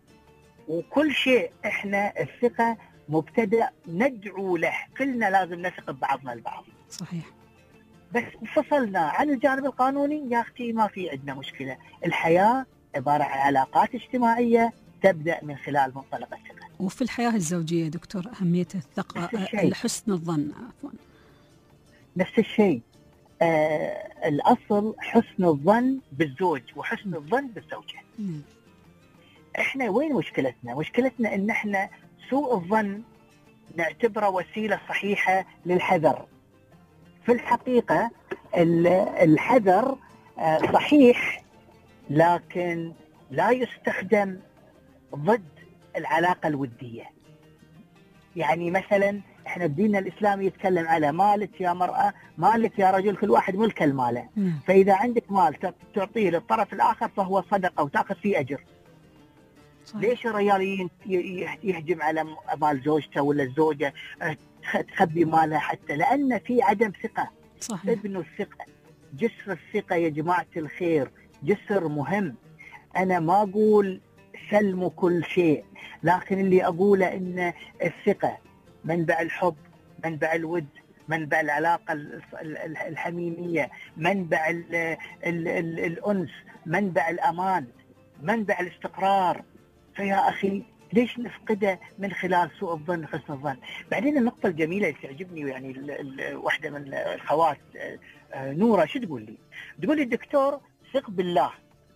وكل شيء احنا الثقه مبتدأ ندعو له، كلنا لازم نثق ببعضنا البعض. صحيح. بس فصلنا عن الجانب القانوني، يا اختي ما في عندنا مشكله. الحياه عباره عن علاقات اجتماعيه تبدا من خلال منطلق الثقه. وفي الحياه الزوجيه دكتور اهميه الثقه، حسن الظن عفوا. نفس الشيء. آه الاصل حسن الظن بالزوج وحسن الظن بالزوجه. م. احنا وين مشكلتنا؟ مشكلتنا ان احنا سوء الظن نعتبره وسيله صحيحه للحذر. في الحقيقه الحذر صحيح، لكن لا يستخدم ضد العلاقه الوديه. يعني مثلا احنا بديننا الاسلامي يتكلم على مالك يا مراه، مالك يا رجل، كل واحد ملك المال. فاذا عندك مال تعطيه للطرف الاخر فهو صدقه وتاخذ فيه اجر. صحيح. ليش الرجال يهجم على مال زوجته ولا الزوجه تخبي مالها؟ حتى لان في عدم ثقه. صحيح. ابنوا الثقه، جسر الثقه يا جماعه الخير جسر مهم. انا ما اقول سلموا كل شيء، لكن اللي اقوله ان الثقه منبع الحب، منبع الود، منبع العلاقه الحميميه، منبع ال ال ال الانس، منبع الامان، منبع الاستقرار. فيا اخي ليش نفقده من خلال سوء الظن وحسن الظن؟ بعدين النقطه الجميله اللي تعجبني، يعني واحده من الخوات نوره شو تقول لي؟ تقول لي الدكتور ثق بالله.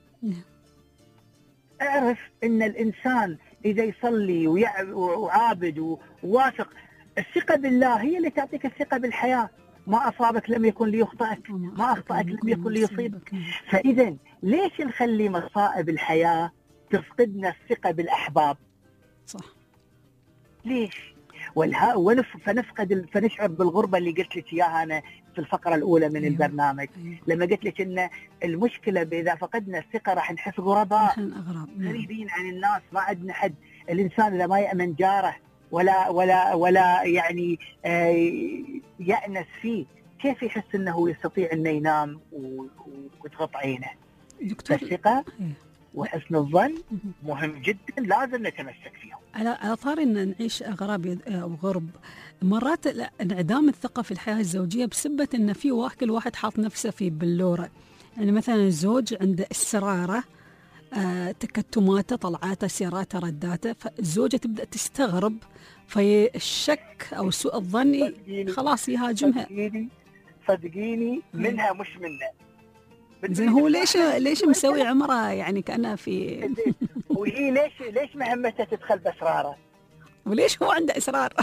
اعرف ان الانسان اذا يصلي وعابد وواثق، الثقه بالله هي اللي تعطيك الثقه بالحياه. ما اصابك لم يكن ليخطئك، ما اخطأك لم يكن ليصيبك. فاذا ليش نخلي مصائب الحياه تفقدنا الثقه بالاحباب؟ صح. ليش؟ والها ونف فنفقد فنشعر بالغربه اللي قلت لك اياها انا في الفقره الاولى من أيوة. البرنامج. أيوة. لما قلت لك ان المشكله اذا فقدنا الثقه راح نحس غرباء، غريبين عن الناس، ما عندنا حد. الانسان اذا ما يامن جاره ولا ولا ولا يعني يأنس فيه، كيف يحس انه يستطيع انه ينام وتغط عينه؟ دكتور الثقه وحسن الظن مهم جدا، لازم نتمسك فيهم. على على طاري ان نعيش غراب او غرب، مرات انعدام الثقه في الحياه الزوجيه بسبه ان في واحد كل واحد حاط نفسه في بلوره. يعني مثلا الزوج عنده السراره، آه، تكتماته، طلعاته، سيراته، رداته، فالزوجه تبدا تستغرب، فالشك او سوء الظن خلاص يهاجمها. صدقيني صدقيني منها مش منه. زين هو ليش ليش مسوي عمره يعني كأنه في وهي ليش ليش مهمتها تدخل بأسراره؟ وليش هو عنده إصرار؟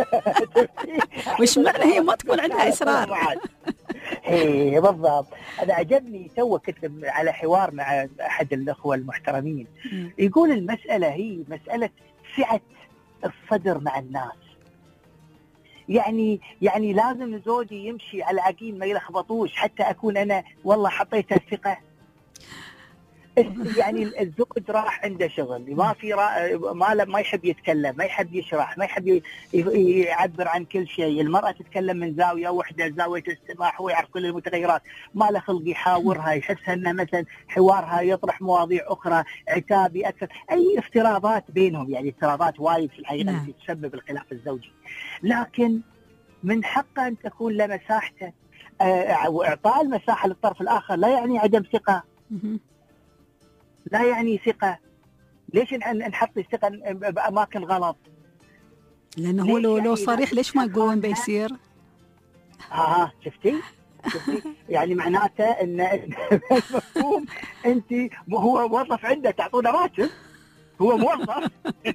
وش معنى هي ما تكون عندها إصرار؟ ايه بالضبط. انا عجبني تو كنت على حوار مع احد الاخوه المحترمين يقول المساله هي مساله سعه الصدر مع الناس. يعني يعني لازم زوجي يمشي على عقيل ما يلخبطوش حتى اكون انا والله حطيته الثقه. يعني الزوج راح عنده شغل ما في را... ما ما يحب يتكلم، ما يحب يشرح، ما يحب يعبر عن كل شيء. المرأة تتكلم من زاوية واحدة، زاوية الاستماع، هو يعرف كل المتغيرات، ما له خلق يحاورها، يحسها انه مثلا حوارها يطرح مواضيع اخرى عتابي اكثر، اي افتراضات بينهم، يعني افتراضات وايد في الحقيقة التي تسبب الخلاف الزوجي. لكن من حقه ان تكون له مساحته، واعطاء المساحة للطرف الاخر لا يعني عدم ثقة، لا يعني ثقة. ليش نحط الثقة بأماكن غلط؟ لأنه هو لو, لو صريح ليش ما يقول بيصير؟ آه شفتي؟ شفتي؟ يعني معناته إن مفهوم أنت هو موظف عنده تعطونا راتب، هو موظف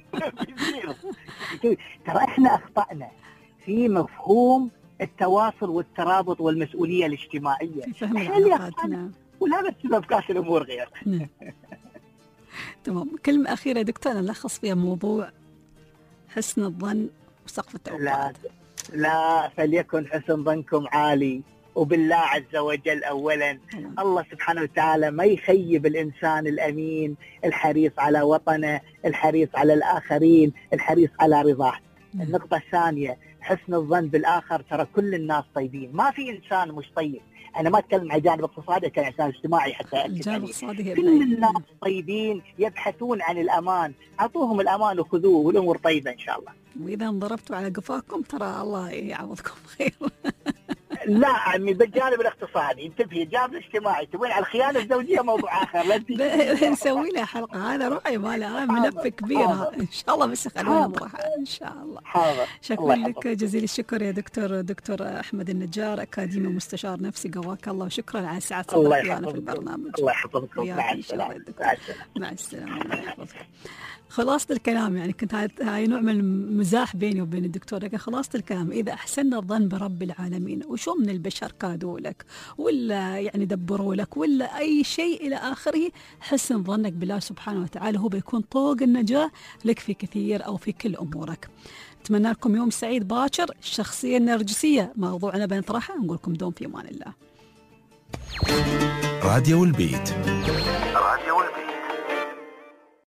ترى إحنا أخطأنا في مفهوم التواصل والترابط والمسؤولية الاجتماعية في فهم العلاقات. نعم. ولا بسبب كاس الأمور غير. تمام. كلمة أخيرة دكتور نلخص فيها موضوع حسن الظن وسقف التوقعات. لا, لا فليكن حسن ظنكم عالي وبالله عز وجل أولا. مم. الله سبحانه وتعالى ما يخيب الإنسان الأمين الحريص على وطنه، الحريص على الآخرين، الحريص على رضاه. مم. النقطة الثانية حسن الظن بالآخر. ترى كل الناس طيبين، ما في إنسان مش طيب. أنا ما أتكلم عن جانب اقتصادي، كان إنسان اجتماعي حتى الجانب الاقتصادي. كل الناس طيبين يبحثون عن الأمان، أعطوهم الأمان وخذوه والأمور طيبة إن شاء الله. وإذا انضربتوا على قفاكم ترى الله يعوضكم خير. لا عمي بالجانب الاقتصادي انتبهي، الجانب الاجتماعي تبين على الخيانة الزوجية موضوع آخر. لا نسوي لها حلقة، هذا رأي ماله ملف كبير إن شاء الله، بس خلونا نطرحها إن شاء الله. حاضر. شكرا لك جزيل الشكر يا دكتور دكتور أحمد النجار، أكاديمي مستشار نفسي، قواك الله، وشكرا على ساعة صدقك في البرنامج. الله يحفظكم. مع السلامة. مع السلامة. الله يحفظك. خلاصة الكلام يعني كنت هاي نوع من المزاح بيني وبين الدكتور، لكن خلاصة الكلام إذا أحسننا الظن برب العالمين، وشو من البشر كادوا لك ولا يعني دبروا لك ولا أي شيء إلى آخره، حسن ظنك بالله سبحانه وتعالى هو بيكون طوق النجاة لك في كثير أو في كل أمورك. أتمنى لكم يوم سعيد باكر. الشخصية النرجسية موضوعنا بنطرحه، نقول لكم دوم في أمان الله. راديو البيت. راديو البيت.